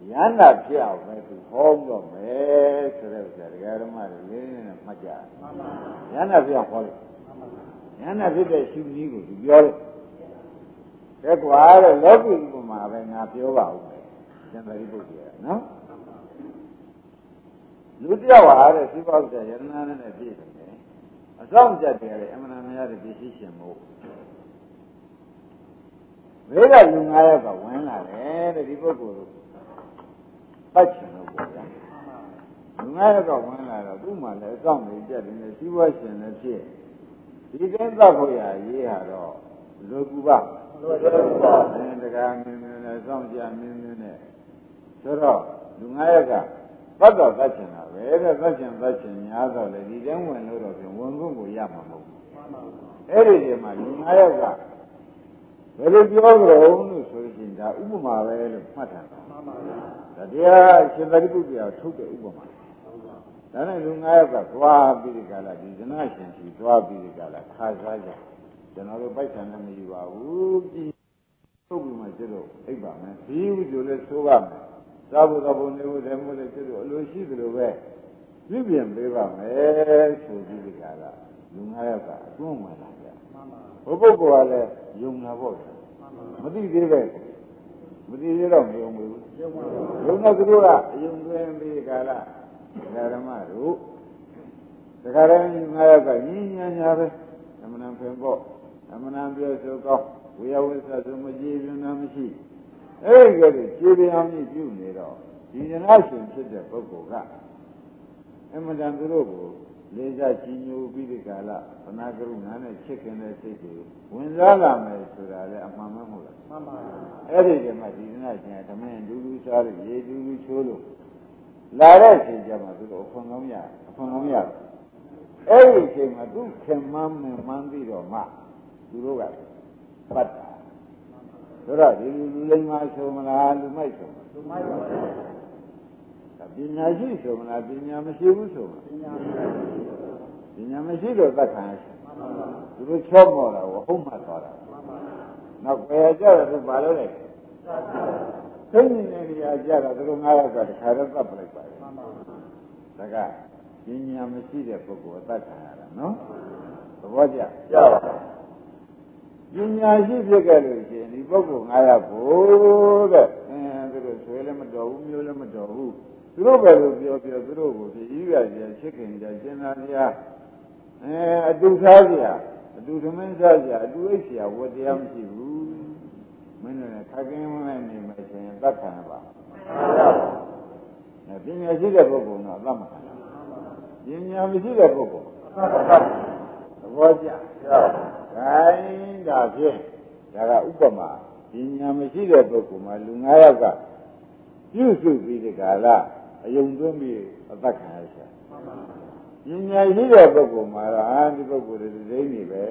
ယန္တာဖြစ်အောင်ပဲသူဟောတော့မယ်ဆိုတဲ့ဥစ္စာဒကာဓမ္မတွေလေးနဲ့မှတ်ကြယန္တာဖြစ်အောင်ဟောလို့ယန္တာဖြစ်တဲ့ရှုနည်းကိုသူပြောလို့တဲ့ကွာတဲ့လောကီဥပမာပဲငါပြောပါဦးမယ်ကျန်တဲ့ပုဂ္ဂိုလ်ကနော်လူတယောက်ဟာတဲ့စိပ္ပဥဒ္ဒယရဏနဲ့ပြည့်တယ်အဆောင်ကြတယ်လေအမှန်တရားတွေသိရှိရှင်မို့ဘေးကလူ9ယောက်ကဝင်လာတယ်တဲ့ဒီပုဂ္ဂိုလ်ကိုပတ်ချင်လို့ပေါ့ဗျာလူ9ယောက်ကဝင်လာတော့သူ့မှာလည်းအဆောင်တွေကြက်တယ်နဲ့စီးပွားရှင်လည်းဖြစ်ဒီတိုင်းသတ်ဖို့ရရေးဟာတော့လူကူပါတကားမင်းနဲ့စောင့်ကြမင်းနဲ့ဆိုတော့လူ9ယောက်ကပတ်တော့သတ်ချင်တာပဲတဲ့သတ်ချင်များတော့လေဒီတိုင်းဝင်လို့တော့ပြန်ဝင်ခွင့်ကိုရမှာမဟုတ်ဘူးအဲ့ဒီချိန်မှာလူ9ယောက်ကဘယ်လိုပြောကြလို့ဆိုရင်ဒါဥပမာပဲလို့မှတ်ထားတာဒါတရားရှင်သာရိပုတ္တရာထုတ်တဲ့ဥပမာဒါနဲ့လူ9ယောက်ကသွားပြီးဒီကလာဒီဇနရှင်ကြီးသွားပြီးဒီကလာခါစားကြကျွန်တော်တို့ပိုက်ဆံလည်းမရှိပါဘူးပြီးထုတ်ပြီးမှကျတော့အိပ်ပါမယ်ဒီဥကျိုးလည်းသိုးပါမယ်သာဘုသာဘုံနေဖို့တယ်မို့လည်းကျတော့အလိုရှိသလိုပဲပြည့်ပြင်ပေးပါမယ်ဆိုပြီးဒီကလာလူ9ယောက်ကအကျွမ်းဝင်လာကြဘုပုဂ္ဂိုလ်ကလည်းယုံလာပေါ့မသိသေးပဲမသိသေးတော့မယုံဘူးယုံတော့သူတို့ကအယုံသွင်းပြီးကာလဓမ္မတို့တခါတည်း9ယောက်ကညီညာညာပဲအမှန်ဖင်ပေါ့အမှန်ပြောဆိုကောင်းဝေယဝိသဆိုမကြည်ပြနာမရှိအဲ့ဒီကလေးခြေပြားမြင့်ပြုနေတော့ဒီဉာဏ်ရှင်ဖြစ်တဲ့ပုဂ္ဂိုလ်ကအမှန်တန်သူတို့ကိုလေးစားကြည်ညိုပြီးဒီကာလဘနာကရုဏာနဲ့ချစ်ခင်တဲ့စိတ်ကိုဝင်စားလာမယ်ဆိုတာလည်းအမှန်မဟုတ်လားမှန်ပါပါအဲ့ဒီကမှဒီဉာဏ်ရှင်ဓမ္မရင်ဒူးဒူးစားလို့ရေဒူးဒူးချိုးလို့လာတဲ့အချိန်ကျမှသူတို့အခွင့်ကောင်းရအဲ့ဒီအချိန်မှာသူခင်မန်းမှန်းပြီးတော့မှသူတို့ကပတ်တာဆိုတော့ဒီလူလိမ္မာဆိုမလားလူမိုက်ဆိုမလားလူမိုက်ပါပညာရှိဆိုမလားပညာမရှိဘူးဆိုမလားပညာမရှိတော့သတ်ခံရသူတို့ချောမော်တာကိုဟုတ်မှသွားတာနောက်ပယ်ကြတော့သူဘာလို့လဲသိနေနေကြကြတာသူတို့9ယောက်ကတခါတော့သတ်ပလိုက်ပါဒါကပညာမရှိတဲ့ပုဂ္ဂိုလ်အသတ်ခံရတာနော်သဘောကျပါပညာရှိဖြစ်ခဲ့လို့ရှိရင်ဒီပုဂ္ဂိုလ်9ယောက်ကိုတဲ့သူတို့ဆွေလည်းမတော်ဘူးမျိုးလည်းမတော်ဘူးသူတို့ပဲလို့ပြောသူတို့ကိုဒီဤရကျချစ်ခင်ကြကျင်နာတရားအတူသားကြအတူသမင်းစားကြအတူအိတ်เสียဝတ်တရားမရှိဘူးမင်းတို့လည်းခက်ကင်းမနဲ့နေမှရှင်သတ်ခံရပါပညာရှိတဲ့ပုဂ္ဂိုလ်တော့သတ်မှာပညာမရှိတဲ့ပုဂ္ဂိုလ်သဘောကျခိုင်းတာဖြင့်ဒါကဥပမာပညာမရှိတဲ့ပုဂ္ဂိုလ်မှာလူ9ယောက်ကပြုစုပြီးဒီကာလအယုံသွင်းပြီးအသက်ခံရရှာပညာရှိတဲ့ပုဂ္ဂိုလ်မှာတော့ဒီပုဂ္ဂိုလ်တွေသိနေပဲ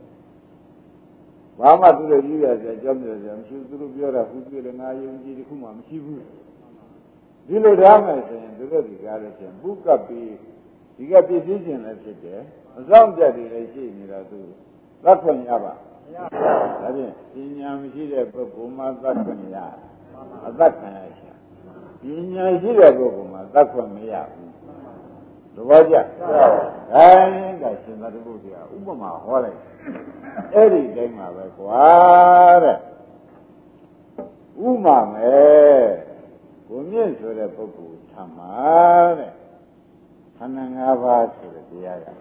ဘာမှသူတို့ကြီးရစရာကြောင်းပြစရာမရှိဘူးသူတို့ပြောတာခုပြတယ်ငါယုံကြည်တခုမှမရှိဘူးဒီလိုထားမယ်ဆိုရင်သူတို့ဒီကားလို့ချင်းဘုကပ်ပြီးဒီကပြည့်စည်ခြင်းလည်းဖြစ်တယ်အဆောင်ပြတ်တွေလည်းရှိနေတော့သူသတ်ခွင့်ရပါဒါဖြင့်ပညာမရှိတဲ့ပုဂ္ဂိုလ်မှာသတ်ခွင့်ရအသက်ခံရရှာပညာရှိတဲ့ပုဂ္ဂိုလ်မှာသတ်ခွင့်မရဘူးသဘောကျခိုင်းတာရှင်သာရိပုတ္တရာဥပမာဟောလိုက်အဲ့ဒီတိုင်းမှာပဲကွာတဲ့ဥမာမယ်ကိုမြင့်ဆိုတဲ့ပုဂ္ဂိုလ်ထမ်းပါတဲ့ခန္ဓာ၅ပါးဆိုတဲ့တရားရ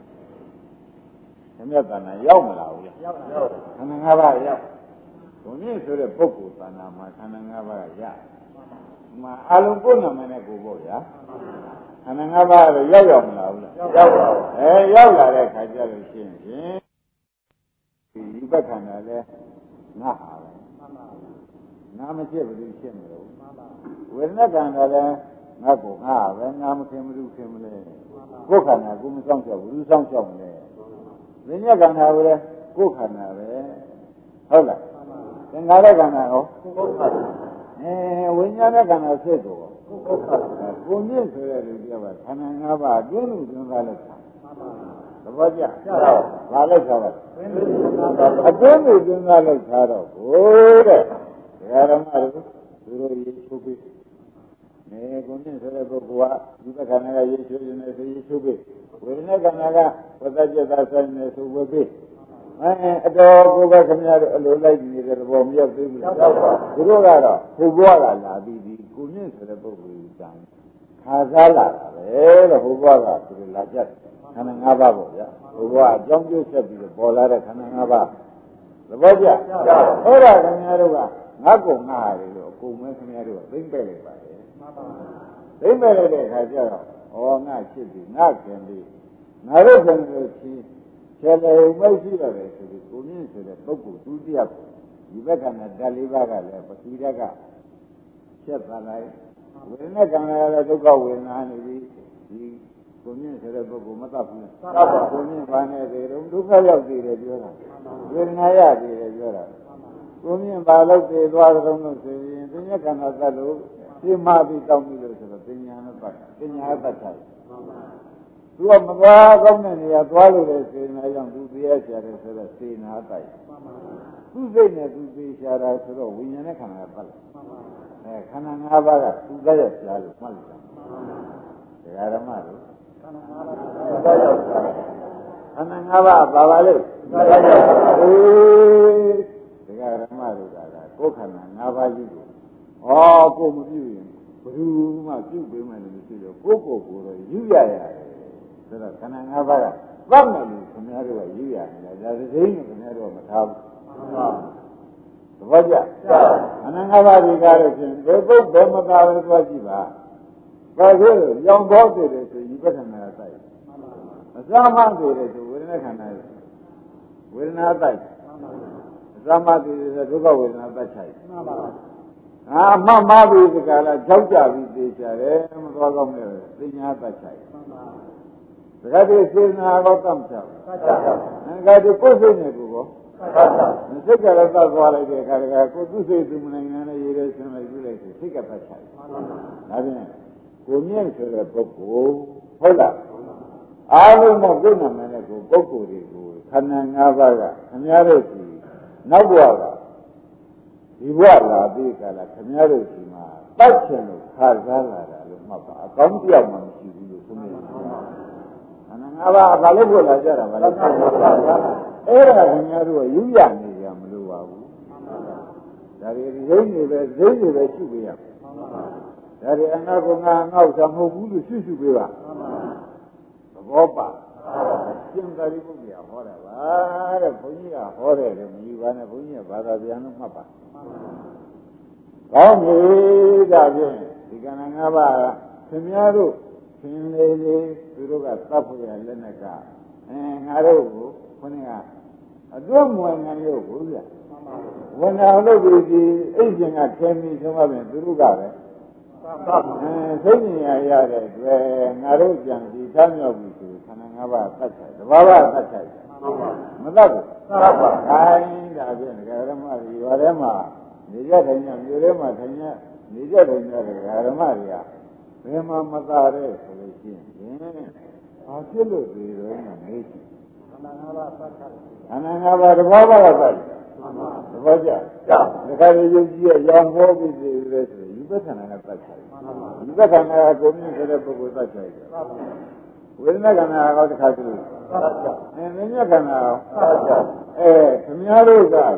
မြတ်တဏ္ဍာရောက်မလာဘူးလားရောက်ခန္ဓာ၅ပါးရောက်ဘုံမြင့်ဆိုတဲ့ပုဂ္ဂိုလ်တဏ္ဍာမှာခန္ဓာ၅ပါးရမှာအလုံးကိုယ်နာမည်နဲ့ကိုပေါ့ဗျာခန္ဓာ၅ပါးတော့ရောက်မလာဘူးလားရောက်ပါဘူးရောက်လာတဲ့ခါကျလို့ရှိရင်ဒီဘက်ခန္ဓာလဲငါဟာပဲငါမဖြစ်ဘူးဖြစ်မလို့ဝေဒနာခန္ဓာလဲငါကိုငါပဲငါမခင်မလို့ခင်မလဲကိုယ်ခန္ဓာကိုမဆောင်ချဘူးဆောင်ချမလဲဝိညာဉ်ခန္ဓာကိုလည်းကိုယ်ခန္ဓာပဲဟုတ်လားသင်္ခါရခန္ဓာဟောကိုယ်ခန္ဓာဝိညာဉ်ခန္ဓာစိတ်ကိုကိုယ်ခန္ဓာကိုမြင့်ဆိုတဲ့လူပြောပါခန္ဓာ၅ပါးအတွင်းလို့သင်္ခါရခန္ဓာသဘောကျဘာလို့ဆိုတော့အတွင်းလို့သင်္ခါရလောက်ထားတော့ကိုတဲ့ဓမ္မတို့သူတို့ရေချုပ်ပြီးကိုမြင့်ဆိုတဲ့ပုဂ္ဂိုလ်ကဒီဘက်ခန္ဓာကရေချိုးနေတယ်ဆိုရေချိုးပေးဝေဒနာခန္ဓာကဝတ္တจิตသာဆိုင်နေဆိုဝေပေးအတော်ကိုပဲခင်ဗျားတို့အလိုလိုက်နေတဲ့သဘောမရောက်သေးဘူးရောက်ပါသူတို့ကတော့ဟိုဘဝကလာပြီးဒီကိုမြင့်ဆိုတဲ့ပုဂ္ဂိုလ်ကြီးတန်ခါစားလာတာပဲတဲ့ဟိုဘဝကသူတို့လာကြတယ်ခန္ဓာ၅ပါးပေါ့ဗျာဟိုဘဝအကြောင်းကျိုးဆက်ပြီးပေါ်လာတဲ့ခန္ဓာ၅ပါးသဘောကျအဲ့ဒါခင်ဗျားတို့ကငါ့ကိုငါ့ရတယ်လို့အကုန်မဲခင်ဗျားတို့ကသိမ့်ပဲ့လိုက်ပါတယ်သိမ့်ပဲ့လိုက်တဲ့အခါကျတော့ဩငါချစ်ပြီငါခင်ပြီငါတို့ခင်လို့ချင်းခြေလေမရှိရတယ်ဆိုပြီးကိုမြင့်ဆိုတဲ့ပုဂ္ဂိုလ်သူတယောက်ဒီဘက်ကနဲ့ဓာတ်၄ပါးကလည်းပတိရကချက်သွားလိုက်ဝေဒနာကံလည်းဒုက္ခဝေဒနာနေပြီးဒီကိုမြင့်ဆိုတဲ့ပုဂ္ဂိုလ်မတတ်ဘူးကိုမြင့်ဘာနဲ့သေးတော့ဒုက္ခရောက်သေးတယ်ပြောတာဝေဒနာရသေးတယ်ပြောတာကိုမြင့်ဘာလို့သေးသွားကြုံလို့ဆိုရင်ပညာကံသတ်လို့သိမှပြီးတောင်းပြီးလို့ဆိုတော့ပညာနဲ့ပတ်ပညာတတ်တယ်သူကမသွားကောင်းတဲ့နေရာသွားလို့တဲ့စေနာကြောင့်သူတရားရှာတယ်ဆိုတော့စေနာတိုက်သူစိတ်နဲ့သူသိရှာတာဆိုတော့ဝိညာဉ်နဲ့ခန္ဓာပတ်တယ်ခန္ဓာ၅ပါးကသူသက်ရောက်ရှာလို့မှတ်လိုက်တာတရားဓမ္မတို့ခန္ဓာ၅ပါးပါပါလို့တရားဓမ္မတို့ကကိုယ်ခန္ဓာ၅ပါးကြီးကိုကိုမပြုရင်ဘယ်သူမှပြုပေးမယ်လို့မရှိတော့ကိုယ်ကိုယ်ကိုတော့ယူရရတယ်ဆိုတော့ခန္ဓာ၅ပါးကသတ်မယ်လို့ခင်ဗျားတို့ကယူရတယ်ဒါသိရင်ခင်ဗျားတို့ကမထားဘူးသဘောကျခန္ဓာ၅ပါးဒီကားလို့ရှင်ဘယ်ပုဂ္ဂိုလ်မသာပဲသွားကြည့်ပါဘာလို့လဲရောင်ဘောသေးတယ်ဆိုဒီပဋ္ဌာန်းကတိုက်အစမှန်သေးတယ်ဆိုဝေဒနာခန္ဓာဝေဒနာတိုက်အစမှန်သေးတယ်ဆိုဒုက္ခဝေဒနာတိုက်ချိုက်မှန်ပါပါမှတ်မှားပြီဒီကလာကြောက်ကြပြီးသိကြတယ်မသွားကောင်းနဲ့သိညာတိုက်ချိုက်မှန်ပါတခါတည်းစေနာတော့တတ်ချောက်တခါတည်းကိုယ်စိတ်နဲ့ကိုယ်ကောစိတ်ကလည်းသတ်သွားလိုက်တဲ့အခါကကိုသူ့စိတ်သူမနိုင်နဲ့ရေးရဲဆင်းလိုက်ပြီးလိုက်ဆိုစိတ်ကတတ်ချိုက်ဒါဖြင့်ကိုမြင့်ဆိုတဲ့ပုဂ္ဂိုလ်ဟုတ်လားအားလုံးတော့ကိုယ်နာမည်နဲ့ကိုပုဂ္ဂိုလ်တွေကိုခန္ဓာ၅ပါးကခင်ဗျားတို့ဒီနောက်ဘဝကဒီဘဝလာပြီးကြလားခင်ဗျားတို့ဒီမှာတတ်ချင်လို့ခါစားလာတာလို့မှတ်ပါအကောင်းပြောက်မှမရှိဘူးလို့ဆိုနေတယ်ခန္ဓာ၅ပါးဘာလို့ကိုလာကြတာဘာလို့အဲ့ဒါခင်ဗျားတို့ကယူရနေကြမလို့ပါဘူးဒါတွေရိမ့်နေပဲရိမ့်နေပဲရှိပေးရဒါတွေအနာကငါငေါ့တာမဟုတ်ဘူးလို့ရှိပေးပါသဘောပါရှင်းသာရိပုတ္တရာဟောတာပါတဲ့ဘုန်းကြီးကဟောတယ်လို့မယူပါနဲ့ဘုန်းကြီးကဘာသာပြန်လို့မှတ်ပါကောင်းပြီဒါဖြင့်ဒီကဏ္ဍ၅ပါးခင်ဗျားတို့သင်လေးလေးသူတို့ကသတ်ဖို့ရလက်နဲ့ကငါတို့ကိုခொနည်းအတွတ်မွေနိုင်လို့ဘုရားဝန်တော်လို့ဒီအိတ်ရှင်ကခဲပြီးဆုံးမပြန်သူတို့ကပဲသိဉာဏ်ရတဲ့အတွက်ငါတို့ကြံစီသားမြောက်ပြီဆိုခန္ဓာ၅ပါးသတ်ချင်တဘာဝသတ်ချင်မသတ်ဘူးသတ်ပါခိုင်းဒါဖြင့်ဒကာဓမ္မတွေရွာထဲမှာနေကြတိုင်းညမြို့ထဲမှာထိုင်နေကြတိုင်းညဒကာဓမ္မတွေကဘယ်မှာမသာတဲ့ဆိုလို့ရှိရင်ဘာဖြစ်လို့ဒီလိုနဲ့မေးကြည့်ခန္ဓာ၅ပါးသတ်ချင်ခန္ဓာ၅ပါးတဘာဝကသတ်ချင်သဘောကျဒကာတွေယုံကြည်ရရောင်ဟောပြီးပြီလေဆိုယူပဋ္ဌာန်ကသတ်ချင်ဒီဘက်ကနာကိုမြင့်ဆိုတဲ့ပုဂ္ဂိုလ်သတ်ချိုက်တယ်ဝေဒနာကနာကောတခါတည်းမြင့်ကနာခင်ဗျားတို့ကကို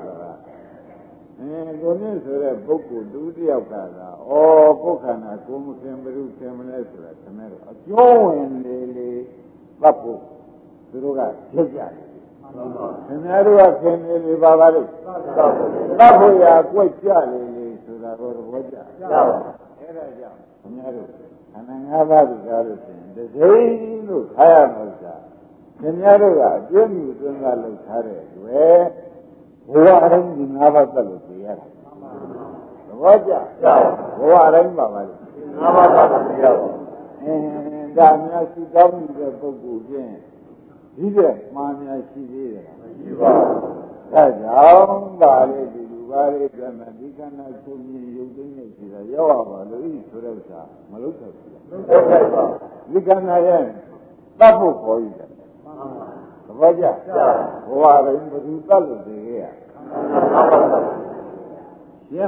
မြင့်ဆိုတဲ့ပုဂ္ဂိုလ်သူတယောက်ကကိုယ်ခန္ဓာကိုမခင်ဘယ်သူခင်မလဲဆိုတာခင်ဗျားတို့အကျော်ဝင်လေပတ်ဖို့သူတို့ကဖြစ်ကြတယ်ခင်ဗျားတို့ကခင်နေပါပါလို့သတ်ဖို့ရာကြွက်ကြလေဆိုတာကိုသဘောကျအဲ့ဒါကြောင့်ခင်ဗျားတို့ခန္ဓာ၅ပါးကိုကြားလို့ရှိရင်တစ်စိမ့်လို့ခါရမှာသာခင်ဗျားတို့ကအကျဉ်းမှုသွင်းကလှုပ်ထားတဲ့အတွက်ဘဝအတိုင်းဒီ၅ပါးသက်လို့ပြရတာသဘောကျဘဝအတိုင်းပါပါလို့၅ပါးသက်လို့ပြရပါဒါများရှိတောင်းနေတဲ့ပုဂ္ဂိုလ်ချင်းဒီတဲ့မှားများရှိသေးတယ်မရှိပါဘူးဒါကြောင့်ပါလေဒီလူပါလေကမှဒီကဏ္ဍချုပ်မြင်ရုပ်သိမ်းနေစီတာရောက်ရပါလို့ဤဆိုတဲ့ဥစ္စာမလုပ်တော့ဘူးလုပ်တော့ပါဒီကဏ္ဍရဲ့တတ်ဖို့ခေါ်ရတယ်သဘောကျဘဝတိုင်းဘယ်သူတတ်လို့တည်ခဲ့ရရှင်းမလား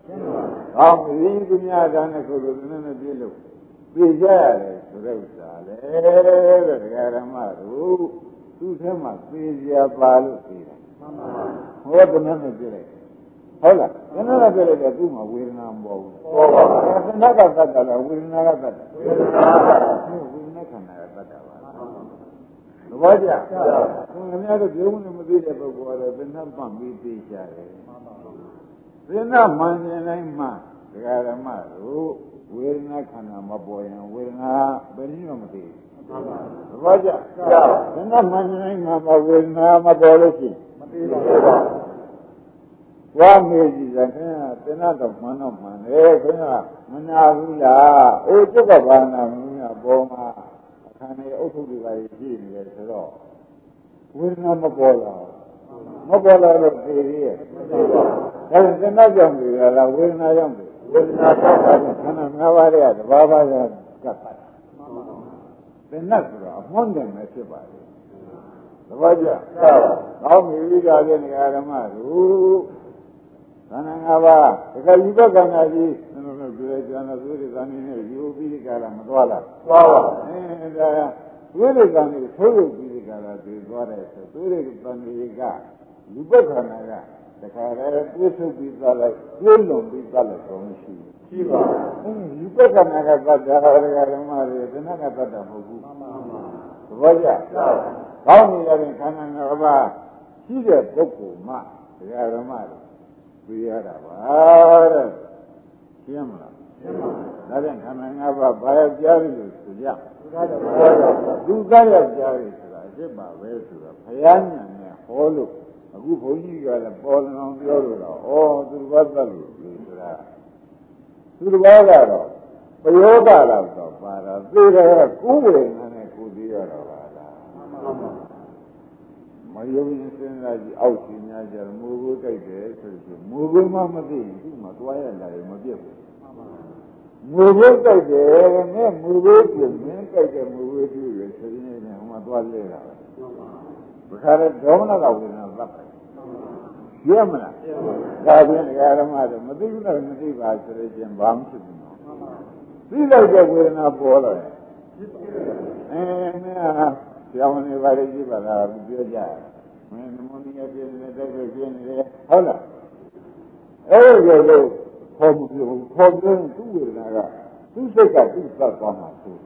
ကောင်းပြီသူများတန်းတဲ့ကိုယ်ကိုနည်းနည်းပြေလို့ပြေကြရတယ်ဆိုတဲ့ဥစ္စာလေတဲ့တရားဓမ္မတို့သူ့ထဲမှာပြေကြပါလို့ပြေတယ်ဟောတမန်နဲ့ပြေလိုက်ဟုတ်လားတဏှာကပြေလိုက်တယ်သူ့မှာဝေဒနာမပေါ်ဘူးပေါ်ပါဘူးတဏှာကသတ်တာလားဝေဒနာကသတ်တာဝေဒနာခန္ဓာကသတ်တာပါသဘောကျသူများတို့ပြုံးနေမသိတဲ့ပုဂ္ဂိုလ်ကတော့တဏှာပတ်ပြီးသိကြတယ်သင်္နာမှန်ခြင်းတိုင်းမှဒကာဓမ္မတို့ဝေဒနာခန္ဓာမပေါ်ရင်ဝေဒနာဘယ်နည်းမှမသိဘူးသဘောကျသင်္နာမှန်ခြင်းတိုင်းမှဝေဒနာမပေါ်လို့ရှိရင်မသိဘူးဝါမေကြီးကခင်ဗျာသင်္နာတော့မှန်တယ်ခင်ဗျာမနာဘူးလားအိုးကျုပ်ကဘာနာမင်းကပေါ်မှာအခန္ဓာရဲ့အုပ်ထုပ်တွေပါရှိနေတယ်ဆိုတော့ဝေဒနာမပေါ်လာမပေါ်လာလို့သိရဲ့ဒါသင်္နာကြောင့်ပြီလားဝေဒနာကြောင့်ပြီဝေဒနာကြောင့်ခန္ဓာ၅ပါးရဲ့တဘာဘာကကပ်ပါသင်္နာဆိုတော့အမွန်းတယ်ပဲဖြစ်ပါလေသဘောကျကောင်းပြီဒါဖြင့်ဓမ္မတို့ခန္ဓာ၅ပါးတခါယူဘခန္ဓာကြီးတို့ပြောကြတယ်သူတွေကနေနဲ့ယူပြီးဒီကလာမသွားလားသွားပါဒါသူတွေကနေထိုးရုပ်ပြီးဒီကလာသိသွားတယ်ဆိုသူတွေကနေကယူဘခန္ဓာကတခါလည်းပြည့်စုံပြီးသွားလိုက်ပြည့်လုံးပြီးသွားလိုက်တော့မရှိဘူးရှိပါဘူးယူဘခန္ဓာကသတ္တဟာဓမ္မတွေသနကသတ္တမဟုတ်ဘူးသဘောကျကောင်းနေရင်ခန္ဓာ၅ပါးရှိတဲ့ပုဂ္ဂိုလ်မှဓမ္မတွေပြရတာပါတဲ့ရှင်းမလားရှင်းပါဘူးဒါဖြင့်ခန္ဓာ၅ပါးဘာရောက်ကြားလို့ဆိုကြဒုက္ခရောက်ကြားလို့ဆိုတာအစ်ပါပဲဆိုတော့ဘုရားဉာဏ်နဲ့ဟောလို့အခုဘုန်းကြီးကလည်းပေါ်လောင်ပြောလို့တော့ဩသူတစ်ပါးသတ်လို့ဆိုတာသူတစ်ပါးကတော့ပယောဂတော့ပါတာသိတယ်ကိုယ်ဝေငါနဲ့ကိုယ်သိရတော့ပါလားမယုံရင်စဉ်းစားကြည့်အောက်ရှင်များကြမူကိုကြိုက်တယ်ဆိုရင်မူကိုမှမသိဘူးသူ့မှာတွားရလာတယ်မပြတ်ဘူးမူကိုကြိုက်တယ်နဲ့မူကိုပြင်မင်းကြိုက်တယ်မူကိုကြည့်ရဆိုရင်လည်းဟိုမှာတွားလဲတာပဲဘခါရဒေါမနကဝေဒနာသတ်တယ်ရမလားဒါဖြင့်ဓမ္မတို့မသိဘူးတော့မသိပါဆိုလို့ချင်းဘာမှဖြစ်ဘူးနော်သိလိုက်တဲ့ဝေဒနာပေါ်လာတယ်မင်းကျောင်းနေပါလေကြည့်ပါလားပြောကြမင်းနမောနီယပြင်းနေတယ်တိုက်ပြင်းနေတယ်ဟုတ်လားအဲ့ဒီလိုခေါ်ပြီးခေါ်ပြီးသူ့ဝေဒနာကသူ့စိတ်ကသူ့သတ်သွားမှာသူ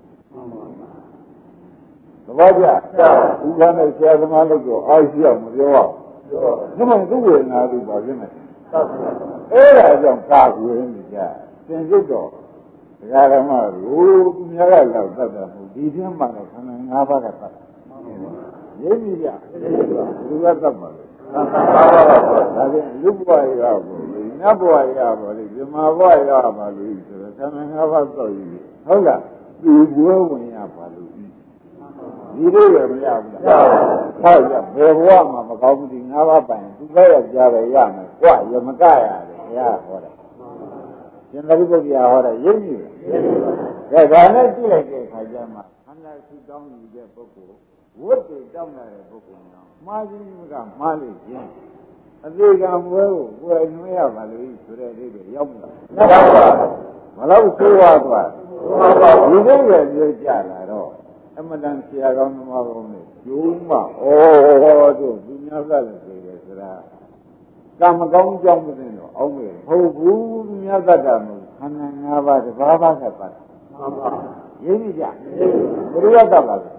သဘောကျဥပ္ပန္နဆရာသမားလို့တော့အားရှိအောင်မပြောရဘူးဒါမှသူ့ဝေဒနာသူပါဖြစ်နေအဲ့ဒါကြောင့်ကာကွယ်နေကြသင်စိတ်တော့ဒကာဓမ္မတို့သူများကလောက်သတ်တာမဟုတ်ဒီထဲမှာတော့ခန္ဓာ၅ပါးကသတ်ရင်းပြီကြသူကသတ်ပါလေဒါဖြင့်လူဘဝရပါဘူးနတ်ဘဝရပါလေဇမဘဝရပါလို့ဆိုတော့ခန္ဓာ၅ပါးတော့ယူဟုတ်လားသူဘဝဝင်ရပါလို့ဒီလိုရမရဘူးလားဟုတ်ရဘယ်ဘဝမှာမကောင်းဘူးဒီ၅ပါးပိုင်သူကရကြပဲရမယ်ကြွရမကရတယ်ဘုရားဟောတယ်ရှင်သာရိပုတ္တရာဟောတယ်ရင်းပြီဒါနဲ့ကြည့်လိုက်တဲ့အခါကျမှခန္ဓာရှိတောင်းယူတဲ့ပုဂ္ဂိုလ်ဝတ်တွေတောင်းလာတဲ့ပုဂ္ဂိုလ်များမှားခြင်းကမှားလို့ခြင်းအသေးကံဘွဲကိုကိုယ်နှွေးရပါလို့ဆိုတဲ့အိဗယ်ရောက်မလားမလို့ဆိုးသွားဒီလိုပဲပြောကြလာတော့အမတန်ဆရာကောင်းသမားကောင်းနဲ့ကျုံးမတို့သူများကလည်းဆိုတယ်ဆိုတာကံမကောင်းကြောင်းမသိတော့အောင်မယ်ဟုတ်ဘူးသူများတတ်တာမဟုတ်ခန္ဓာ၅ပါးတဘာဘာကတတ်မှန်ပါရင်းပြီကြဘုရားတတ်ပါလား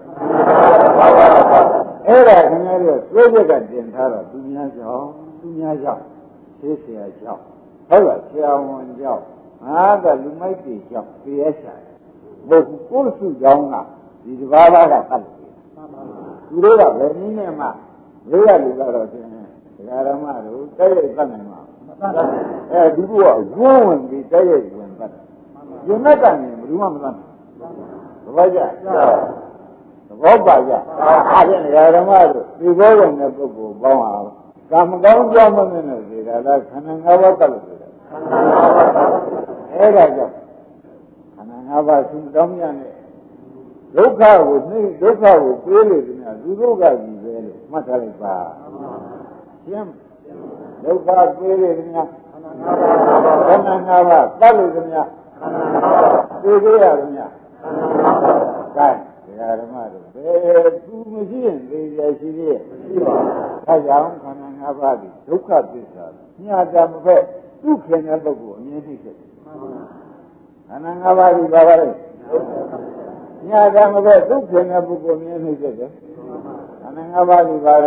အဲ့ဒါခင်ဗျားတို့ဆွေးချက်ကတင်ထားတော့သူများကြောင့်သိเสียကြောင့်ဟုတ်လားဆရာဝန်ကြောင့်ငါကလူမိုက်တွေကြောင့်သိရရှာဘုကိုယ်စုကြောင်းကဒီတဘာဘာကတတ်တယ်သူတို့ကဘယ်နည်းနဲ့မှလူရလူကတော့ရှင်ဒကာဓမ္မတို့တိုက်ရိုက်တတ်နိုင်မှာအဲဒီဘုရားဝန်းဝင်ပြီးတိုက်ရိုက်ဝင်တတ်တယ်ယုံနဲ့တတ်နေဘယ်သူမှမတတ်ဘူးသဘောကျသဘောပါကြအားဖြင့်ဒကာဓမ္မတို့ဒီဘောဝင်တဲ့ပုဂ္ဂိုလ်ပေါင်းအောင်ကာမကောင်းကြောင့်မနဲ့ဒီကလာခန္ဓာ၅ပါးတတ်လို့တယ်အဲ့ဒါကြောင့်ခန္ဓာ၅ပါးသူတောင်းရတဲ့ဒုက္ခကိုပြေးလို့ဒီများသူတို့ကကြီးပဲလို့မှတ်ထားလိုက်ပါရှင်းဒုက္ခပြေးလို့ဒီများခန္ဓာခန္ဓာ၅ပါးသတ်လို့ခင်ဗျာသိသေးရခင်ဗျာကဲဓမ္မတို့ဘယ်သူမရှိရင်သိရရှိသေးရဲ့မရှိပါဘူးအဲကြောင့်ခန္ဓာ၅ပါးဒီဒုက္ခသစ္စာညတာမဖက်သူခင်တဲ့ပုဂ္ဂိုလ်အမြင်သိဖြစ်တယ်ခန္ဓာ၅ပါးဒီဘာပါလဲညတာမဖက်သူခင်တဲ့ပုဂ္ဂိုလ်အမြင်သိဖြစ်တယ်ခန္ဓာ၅ပါးဒီဘာလဲ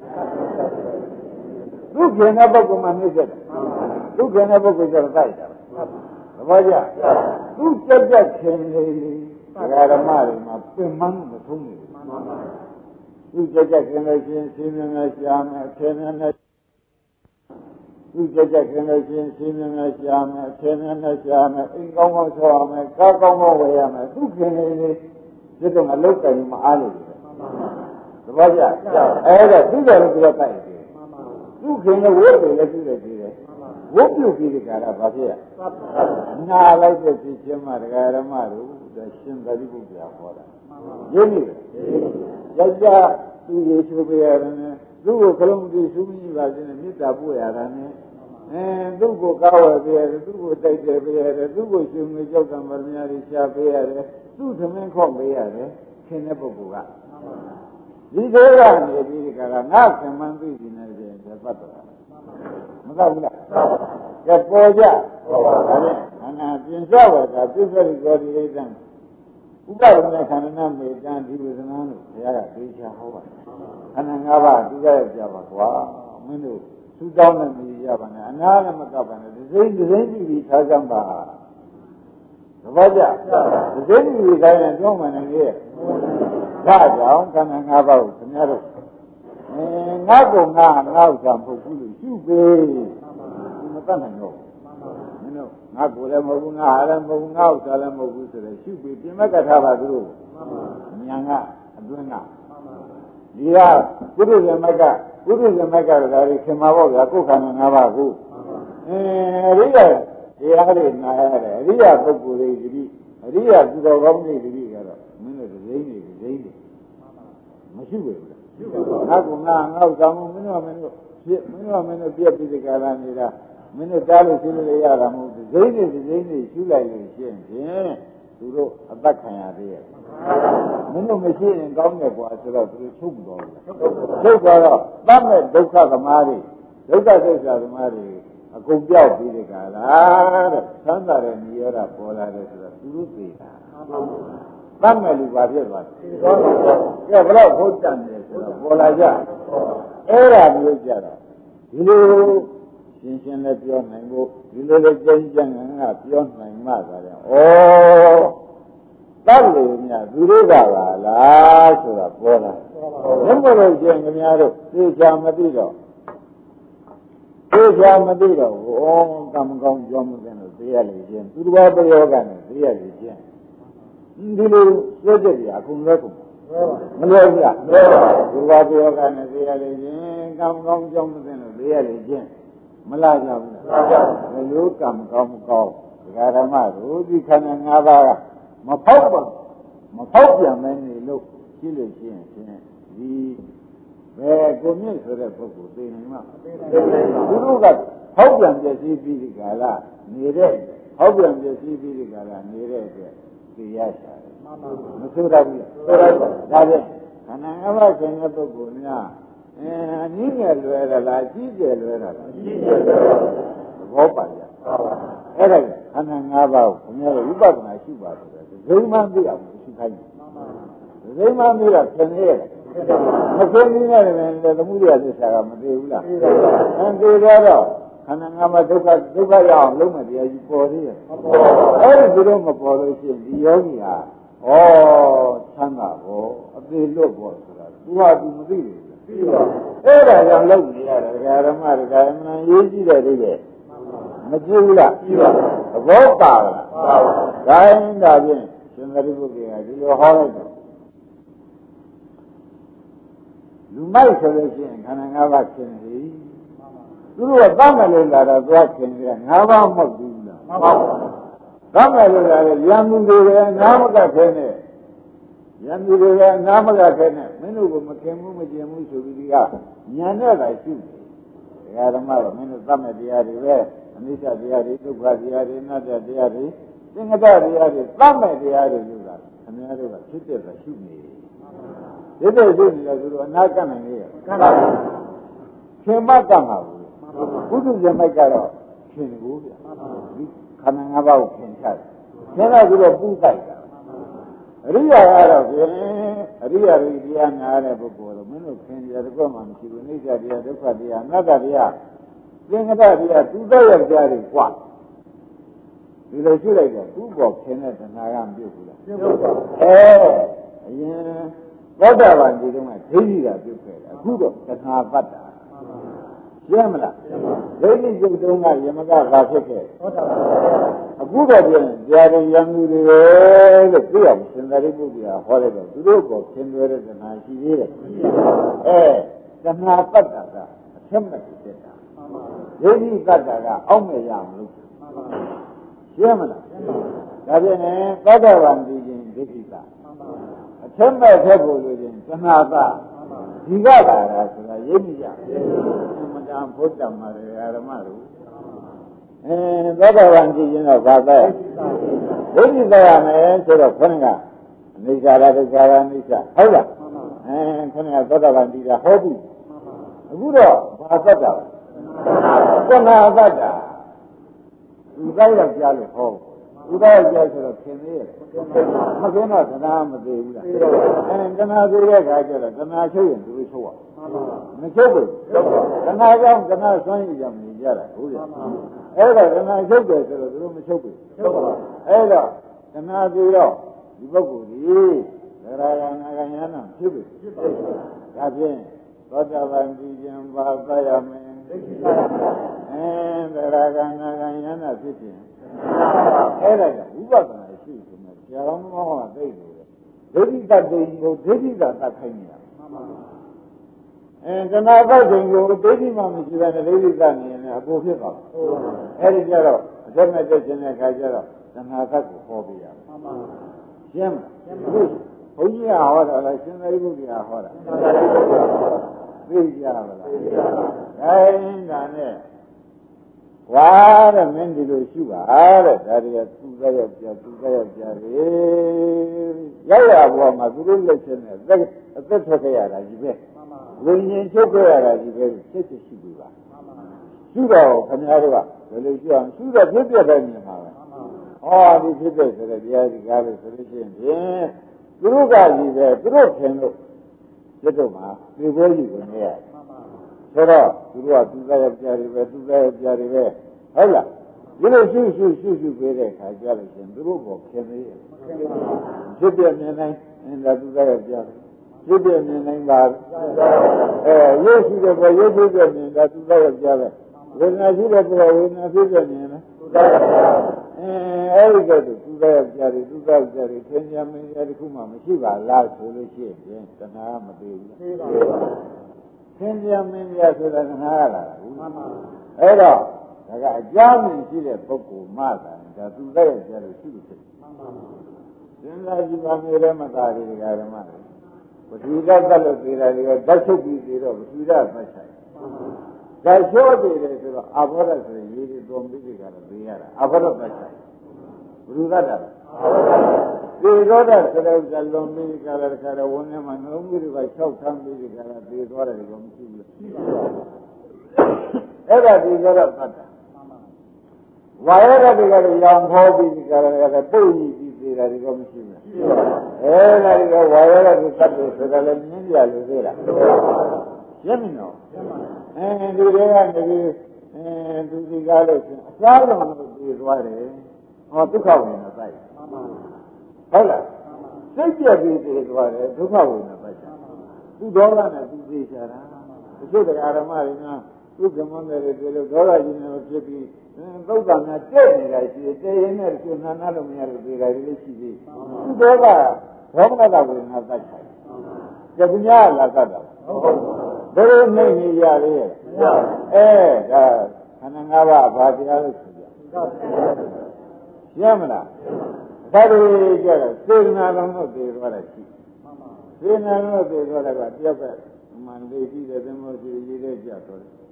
သူခင်တဲ့ပုဂ္ဂိုလ်မှနှိမ့်ဖြစ်တယ်သူခင်တဲ့ပုဂ္ဂိုလ်ကျတော့တိုက်တာသဘောကျသူကြက်ကြက်ခင်နေဓမ္မတွေမှာပင်မမထုံးနေဘူးသူကြက်ကြက်ခင်လို့ရှိရင်ရှင်းမြဲရှာမယ်အထင်နဲ့သူကြက်ကြက်ခင်လို့ရှိရင်ရှင်းမြဲရှာမယ်အထင်နဲ့ရှာမယ်အိမ်ကောင်းကောင်းဆောရမယ်ကားကောင်းကောင်းဝယ်ရမယ်သူခင်နေဒီတော့ငါလောက်တယ်မအားလို့သဘောကျအဲ့ဒါသူတယ်လို့ပြောတိုက်တယ်သူခင်လို့ဝတ်တယ်လည်းသူတယ်ကြည့်တယ်ဝတ်ပြုတ်ပြီးဒီကရာဘာဖြစ်ရနာလိုက်တဲ့ဖြစ်ချင်းမှတရားဓမ္မတို့ရှင်သာရိပုတ္တရာဟောတာရင်းနေတယ်ယောက်ျားသူ့ရေချိုးပေးရတယ်နဲ့သူ့ကိုခလုံးကြည့်ရှုမိပါစေနဲ့မေတ္တာပို့ရတာနဲ့သူ့ကိုကောက်ဝယ်ပေးရတယ်သူ့ကိုတိုက်တယ်ပေးရတယ်သူ့ကိုရှင်မေကြောက်တံဗရမညာတွေရှားပေးရတယ်သူ့သမင်းခေါက်ပေးရတယ်ခင်တဲ့ပုဂ္ဂိုလ်ကဒီသေးကနေပြီးဒီကရာငါခင်မှန်းသိနေတယ်ဆိုရင်ပတ်တော်မသောဘူးလားကဲပေါ်ကြဒါနဲ့အနာပြင်လျှောက်ရတာပြစ္ဆေရိကောဒီဣဒံဥပဒနာခန္ဓာမေတံဒီဝေဒနာလို့ဘုရားကသိချဟောပါတယ်ခန္ဓာ၅ပါးသူကြရကြပါကွာမင်းတို့သူတောင်းတဲ့မြည်ရပါနဲ့အနာလည်းမကပ်ပါနဲ့ဒီစိမ့်ကြည့်ပြီးထားကြပါသဘောကျဒီစိမ့်ကြည့်ပြီးတိုင်းနဲ့ကြောင်းမှန်နေရဲ့ဒါကြောင့်ခန္ဓာ၅ပါးကိုခင်ဗျားတို့ငါ့ကိုငါဥစ္စာမဟုတ်ဘူးလို့ရှုပေးဒီမတတ်နိုင်တော့မင်းတို့ငါကိုယ်လည်းမဟုတ်ဘူးငါဟာလည်းမဟုတ်ဘူးငါဥစ္စာလည်းမဟုတ်ဘူးဆိုတော့ရှုပေးပြင်မဲ့ကထားပါသူတို့ညာကအတွင်းကဒီကပုရိသမက်ကဒါတွေခင်မှာပေါ့ဗျာကိုယ်ခန္ဓာ၅ပါးကိုအရိယာတရားတွေနာရတယ်အရိယာပုဂ္ဂိုလ်တွေဒီအရိယာသူတော်ကောင်းတွေဒီကတော့မင်းတို့ဒိဋ္ဌိမရှိဘူးလားငါကငါဥစ္စာမမင်းတို့ပြက်ပြီးဒီကလာနေတာမင်းတို့တားလို့ရှင်းလို့ရတာမဟုတ်ဘူးဒိဋ္ဌိရှုလိုက်လို့ရှင်းဖြင့်သူတို့အသက်ခံရသေးရဲ့မင်းတို့မရှိရင်ကောင်းတယ်ကွာဆိုတော့သူတို့ချုပ်မတော်ဘူးချုပ်သွားတော့တတ်မဲ့ဒုက္ခသမားတွေဒုက္ခသစ္စာသမားတွေအကုန်ပြောက်ပြီးဒီကလာတဲ့သမ်းသာတဲ့နိရောဓပေါ်လာတယ်ဆိုတော့သူတို့သိတာတတ်မဲ့လူပါဖြစ်သွားတယ်ကဲဘလို့ဘုဒ္ဓံတယ်ဆိုတော့ပေါ်လာကြအဲ့ဒါမျိုးကြတော့ဒီလိုရှင်းလည်းပြောနိုင်ဖို့ဒီလိုလည်းကြမ်းကြမ်းကပြောနိုင်မှသာတယ်တတ်လို့များသူတို့ကပါလားဆိုတာပေါ်လာဘယ်လိုလို့ရှင်ခင်ဗျားတို့သိချာမသိတော့ကံမကောင်းကြောင်းမသိလို့သိရလေချင်းသူတော်ဘာပြောကနဲ့သိရလေချင်းဒီလိုစွဲချက်ကြီးအကုန်လဲကုန်မလွယ်ဘူးလားလွယ်ပါဘူးသူတော်ဘာပြောကနဲ့သိရလေချင်းကံမကောင်းကြောင်းမသိလို့သိရလေချင်းမလာကြဘူးလားဘယ်လိုကံမကောင်းဒကာဓမ္မတို့ဒီခန္ဓာ၅ပါးကမဖောက်ပြန်မဲနေလို့ရှိလို့ရှိရင်ဒီဘယ်ကိုမြင့်ဆိုတဲ့ပုဂ္ဂိုလ်သိနေမှာသူတို့ကဖောက်ပြန်ပြည့်စည်ပြီးဒီကာလနေတဲ့ဖောက်ပြန်ပြည့်စည်ပြီးဒီကာလနေတဲ့အတွက်သိရရှာတယ်မဆိုးတော့ဘူးဒါဖြင့်ခန္ဓာ၅ပါးရှင်တဲ့ပုဂ္ဂိုလ်များအနည်းငယ်လွယ်ရလားကြီးကျယ်လွယ်ရလားကြီးကျယ်လွယ်သဘောပါကြအဲ့ဒါခန္ဓာ၅ပါးကိုခင်ဗျားတို့ဝိပဿနာရှိပါဆိုတော့ဒိဋ္ဌိမှသိအောင်ရှိခိုင်းတယ်ဒိဋ္ဌိမှသိတော့သင်ရရတယ်မသိနည်းနဲ့လည်းသမှုရသစ္စာကမသိဘူးလားသိတော့ခန္ဓာ၅ပါးဒုက္ခရအောင်လုံးမတရားကြီးပေါ်သေးတယ်အဲ့ဒီလိုမပေါ်လို့ရှိရင်ဒီယောဂီဟာချမ်းသာဖို့အသေးလွတ်ဖို့ဆိုတာသူဟာသူမသိဘူးသိပါအဲ့ဒါကြောင့်လုပ်နေရတယ်ဒကာဓမ္မရေးကြည့်တယ်ဒီလေမကြည့်ဘူးလားကြည့်ပါသဘောပါလားပါပါဒါရင်ဒါဖြင့်ရှင်သာရိပုတ္တရာဒီလိုဟောလိုက်တော့လူမိုက်ဆိုလို့ရှိရင်ခန္ဓာ၅ပါးခင်ပြီသူတို့ကတတ်မယ်လို့လာတော့သွားခင်တယ်၅ပါးမဟုတ်ဘူးလားမှန်ပါဘူးတတ်မယ်လို့လာတယ်ရံမှုတွေလည်းနားမကခဲနဲ့ရံမှုတွေလည်းနားမကခဲနဲ့မင်းတို့ကမခင်ဘူးမကျင်ဘူးဆိုပြီးဒီကညာနဲ့သာရှိတယ်ဓမ္မတော့မင်းတို့တတ်မဲ့တရားတွေပဲအနိစ္စတရားတွေဒုက္ခတရားတွေအနတ္တတရားတွေသင်္ခါရတရားတွေသတ်မဲ့တရားတွေလို့ကခင်ဗျားတို့ကဖြစ်တဲ့ကရှုနေဖြစ်တဲ့ရှုနေတယ်ဆိုတော့အနာကနိုင်လေကတ်ပါဘူးခင်မကတ်မှာဘူးဘုဒ္ဓဇမိုက်ကတော့ခင်ကိုဗျာဒီခန္ဓာ၅ပါးကိုခင်ချတယ်ခင်တော့ပြီးတော့ပူတိုက်တာအရိယာကတော့ဖြင့်အရိယာတွေတရားနာတဲ့ပုဂ္ဂိုလ်တော့မင်းတို့ခင်ကြတကွမှမရှိဘူးအိဋ္ဌတရားဒုက္ခတရားအနတ္တတရားသင်္ခါရတရားသူသောရတရားတွေกว่าဒီလိုရှိလိုက်တော့သူ့ဘောခင်တဲ့တဏှာကမပြုတ်ဘူးလားပြုတ်ပါအရင်သောတာပန်ဒီတုန်းကဒိဋ္ဌိကပြုတ်ခဲ့တယ်အခုတော့တဏှာပတ်တာရှင်းမလားဒိဋ္ဌိပြုတ်တုန်းကယမကဘာဖြစ်ခဲ့သောတာပန်အခုတော့ပြန်တရားတွေယံသူတွေလို့သိအောင်စင်္သာရိပုတ္တရာဟောလိုက်တော့သူတို့ကိုခင်သွဲတဲ့တဏှာရှိသေးတယ်တဏှာပတ်တာကအထက်မဲ့ဖြစ်တာဒိဋ္ဌိပတ်တာကအောက်မဲ့ရမလို့ရှင်းမလားဒါဖြင့်သောတာပန်ဒီခြင်းဒိဋ္ဌိကအထက်မဲ့ထက်ဖို့လို့ခြင်းတဏှာကဒီကလာတာဆိုတာရိပ်မိကြမတန်ဘုဒ္ဓမှာဓမ္မတို့သောတာပန်ကြည့်ရင်တော့ဘာပဲဒိဋ္ဌိသက်ရမယ်ဆိုတော့ခொနကအနိစ္စလားဒုက္ခလားအနိစ္စဟုတ်လားခொနကသောတာပန်ကြည့်တာဟောပြီအခုတော့ဘာသက်တာသဏ္ဍာသက်တာဥဒယောက်ကြားလို့ဟောဥဒယောက်ကြားဆိုတော့ခင်သေးရဲ့မခင်တော့သဏ္ဍာမသေးဘူးလားတဏှာသေးတဲ့ခါကျတော့တဏှာချုပ်ရင်သူချုပ်ရမချုပ်ဘူးတဏှာကြောင့်တဏှာဆွမ်းရည်ကြောင့်နေကြတာဟုတ်ရဲ့အဲ့တော့တဏှာချုပ်တယ်ဆိုတော့သူတို့မချုပ်ဘူးအဲ့တော့တဏှာသေးတော့ဒီပုဂ္ဂိုလ်ကြီးသရဂနာဂယနာဖြစ်ပြီဒါဖြင့်သောတာပန်ကြည်ခြင်းပါသရမယ်သရဂနာဂယနာဖြစ်ခြင်းအဲ့ဒါကဝိပဿနာရှိတယ်ဆရာတော်မောဟသိတယ်ဒိဋ္ဌိတတ်တယ်ကိုဒိဋ္ဌိကတတ်ခိုင်းနေတာတဏှာပတ်ခြင်းကိုဒိဋ္ဌိမှမရှိတဲ့ဒိဋ္ဌိကနေရင်အပေါ်ဖြစ်သွားတယ်အဲဒီကြတော့အသက်မဲ့တက်ခြင်းတဲ့အခါကျတော့တဏှာကကိုဟောပြရတယ်ရှင်းမလားဘုန်းကြီးကဟောတာလားရှင်သာရိပုတ္တရာဟောတာသိကြပါလားခိုင်းတာနဲ့ဝါတဲ့မင်းဒီလိုရှိပါတဲ့ဒါတွေကသူ့သက်ရောက်ပြသူ့သက်ရောက်ပြလေရောက်ရဘုရားမှာသူတို့လက်ချင်းနဲ့အသက်ထွက်ခဲ့ရတာကြီးပဲဝိညာဉ်ချုပ်ခဲ့ရတာကြီးပဲစစ်စစ်ရှိပြီပါရှိတော့ခင်ဗျားတို့ကဘယ်လိုရှိအောင်ရှိတော့ဖြစ်ပြတဲ့နေမှာပဲဟောဒီဖြစ်တဲ့ဆိုတဲ့တရားဒီကားလို့ဆိုလို့ရှိရင်ဖြင့်သူတို့ကကြီးပဲသူတို့ခင်လို့စစ်တော့မှာဒီဘဲကြီးကိုနေရတယ်ဆိုတော့သူတို့ကသူသားယောက်ျားတွေပဲသူသားယောက်ျားတွေပဲဟုတ်လားဒီလိုရှုပေးတဲ့အခါကြလို့ရှင်သူတို့ကိုခင်သေးရဲ့ဖြစ်ပြမြင်နိုင်ဒါသူသားယောက်ျားဖြစ်ပြမြင်နိုင်ပါရုပ်ရှိတဲ့ဘရုပ်ဖြစ်ပြမြင်တာသူသားယောက်ျားပဲဝေဒနာရှိတဲ့ဘဝေဒနာဖြစ်ပြမြင်လားသူသားယောက်ျားအဲဒီကဲသူသားယောက်ျားတွေသူသားယောက်ျားတွေသင်ညာမင်းရတခုမှမရှိပါလားဆိုလို့ရှိရင်တဏှာမသေးဘူးသိပါဘူးသင်ပြမင်းပြဆိုတာငါရလာဘူးအဲ့တော့ဒါကအကြောင်းရှိတဲ့ပုဂ္ဂိုလ်မှသာဒါသူသက်ရကြလို့ရှိလို့ဖြစ်စဉ်းစားကြည့်ပါမယ်လည်းမသာဘူးဓမ္မတွေပထဝီဓာတ်တက်လို့သေးတာတွေကဓာတ်ချုပ်ပြီးသေးတော့ပထဝီဓာတ်သက်ဆိုင်ဓာတ်လျှော့သေးတယ်ဆိုတော့အဘောဓာတ်ဆိုရင်ရေးပြီးသွန်ပြီးကြတော့သေးရတာအဘောဓာတ်သက်ဆိုင်ဘုရားဓာတ်သေသောဓာတ်ဆိုတဲ့ဇလွန်ပြီးကြတဲ့ခါတော့ဝန်းထဲမှာနှလုံးကြီးတွေက၆ထမ်းပြီးကြတာသေသွားတယ်ကောမရှိဘူးအဲ့ဒါဒီကြတော့သတ်တာဝါရဓာတ်တွေကလည်းရောင်ဖောပြီးကြတယ်ပုတ်ကြီးပြီးသေးတာဒီကောမရှိဘူးအဲ့ဒါဒီကဝါရဓာတ်ကိုသတ်တယ်ဆိုတာလည်းမြင်ပြလို့သေးလားရှင်းမနော်ဒီတွေကနေပြီးသူဒီကားလို့အစားလုံးလို့ပြေးသွားတယ်ဟောဒုက္ခဝေဒနာစိုက်ဟုတ်လားစိတ်ပြည့်ပြီးပြေးသွားတယ်ဒုက္ခဝေဒနာစိုက်သူဒေါသနဲ့သူသိချတာတချို့တရားဓမ္မတွေကသူကမွန်းတယ်ပြေလို့ဒေါသကြီးနေဖြစ်ပြီးသုတ်တံနဲ့တဲ့နေတာရှိတယ်တဲ့ရင်နဲ့သူနာနာလို့မရလို့ပြေးတာလေးရှိသေးသူဒေါသဒေါမနတဝေဒနာစိုက်တယ်ကြညာလာတတ်တာဘယ်လိုနေနေရလဲဒါခန္ဓာ၅ပါးဘာတရားလို့ဆိုကြရမလားဒါတွေကြတော့စေနာလုံးတို့ပြေသွားတယ်ရှိစေနာလုံးတို့ပြေသွားတယ်ကတယောက်ကမှန်လေးရှိတယ်သင်္ဘောရှိရေးတဲ့ကြတော့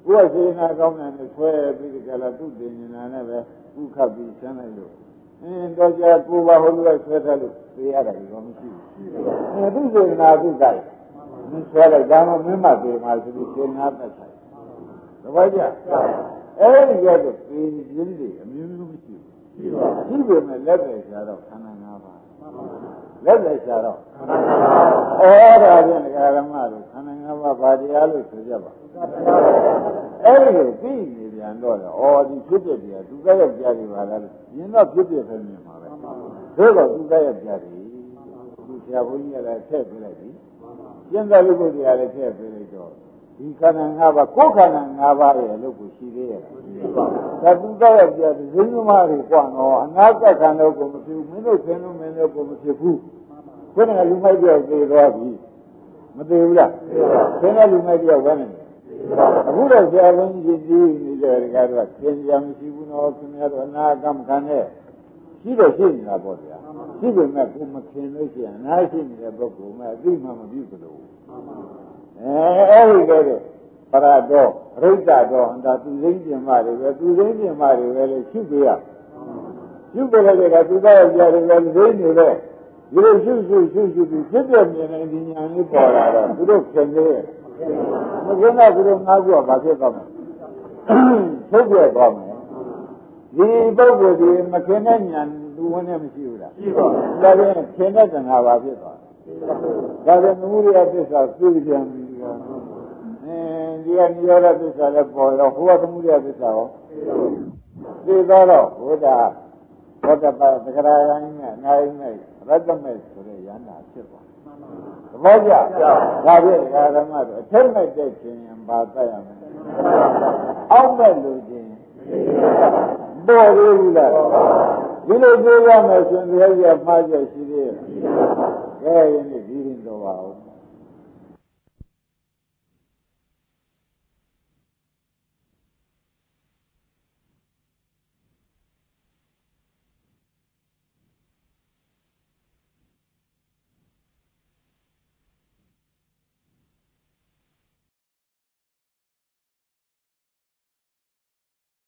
ဥပစေနာကောင်းတယ်နဲ့ဆွဲပြီးကြလားသူ့တင်နေတာနဲ့ပဲဥခပ်ပြီးဆန်းလိုက်လို့တော့ကြာကိုပါဟိုလိုဆွဲထားလို့သိရတာဒီတော့မရှိဘူးသူ့စေနာသူ့တိုက်ဆွဲလိုက်ဒါမှမင်းမသေးမှဆိုပြီးစေနာသက်ဆိုင်သဘောကျအဲ့ဒီရဲ့တော့သိရင်းတွေအမျိုးမျိုးမရှိဘူးရှိပေမဲ့လက်ပဲရှားတော့ခန္ဓာ၅ပါးလက်ပဲရှားတော့အဲ့ဒါဖြင့်ဒကာရမတို့ခန္ဓာ၅ပါးဘာတရားလို့ဆိုကြပါအဲ့ဒီကိုသိနေပြန်တော့ဒီဖြစ်ဖြစ်တရားသူကရဲ့ကြားတွေပါလားမြင်တော့ဖြစ်ဖြစ်ပဲမြင်ပါပဲဒါတော့သူကရဲ့ကြားတွေသူဆရာဘုန်းကြီးကလည်းထည့်ပေးလိုက်ပြီကျင့်တဲ့လူကိုတရားလည်းထည့်ပေးလိုက်တော့ဒီခန္ဓာ၅ပါးကိုယ်ခန္ဓာ၅ပါးရဲ့အလုပ်ကိုရှိသေးရဲ့ဒါသူကရဲ့ကြားတွေဇင်းသမားတွေကွာတော့အနာဂတ်ခန္ဓာကိုမဖြစ်ဘူးမင်းတို့ခင်လို့မင်းတို့ကိုမဖြစ်ဘူးခொနကလူမိုက်ပြောသေသွားပြီမသေးဘူးလားခင်တဲ့လူမိုက်ပြောဝဲနေတယ်အခုတော့ဆရာဘုန်းကြီးကြီးနေကြတယ်ကတော့ခင်ကြမရှိဘူးနော်ခင်ဗျားတို့အနာဂတ်မခံနဲ့ရှိတော့ရှိနေတာပေါ့ဗျာရှိပေမဲ့ကိုမခင်လို့ရှိရင်အနာရှိနေတဲ့ပုဂ္ဂိုလ်မှအသိမှမပြုသလိုအဲ့ဒီကဲတော့ပရတော်ရိဋ္ဌတော်အန္တသူသိင်းပြင်မတွေပဲသူသိင်းပြင်မတွေပဲလေရှိပြရရှိပြလိုက်တဲ့ကသူသားရဲ့ကြားတွေလည်းသိနေတယ်ဒီလိုရှုပြီးဖြစ်ပြမြင်နေဒီညာလေးပေါ်လာတော့သူတို့ခင်နေရဲ့မကင်းတော့သူတို့ငါးခုကဘာဖြစ်သွားမလဲထုတ်ပြသွားမယ်ဒီပုဂ္ဂိုလ်ဒီမခင်တဲ့ညာသူဝင်နေမရှိဘူးလားရှိပါဘူးဒါပြန်ခင်တဲ့တဏှာဘာဖြစ်သွားဒါပြန်သမုဒိယသစ္စာသိပြန်ပြီဒီကနိရောဓသစ္စာလည်းပေါ်ရောဟိုကသမုဒိယသစ္စာရောသိတော့ဘုရားဘောဓပါသကရာယံနဲ့အနာယံနဲ့ရတ္တမဲ့ဆိုတဲ့ယန္တာဖြစ်သွားသဘောကျဒါဖြင့်ဓမ္မတို့အထိတ်မဲ့တဲ့ခြင်းဘာသတ်ရမလဲအောက်မဲ့လူချင်းပေါ်ရည်လားဒီလိုပြောရမယ်ဆိုရင်ဘုရားကြီးမှားချက်ရှိသေးရဲ့ကဲယနေ့ဒီရင်တော်ပါဦး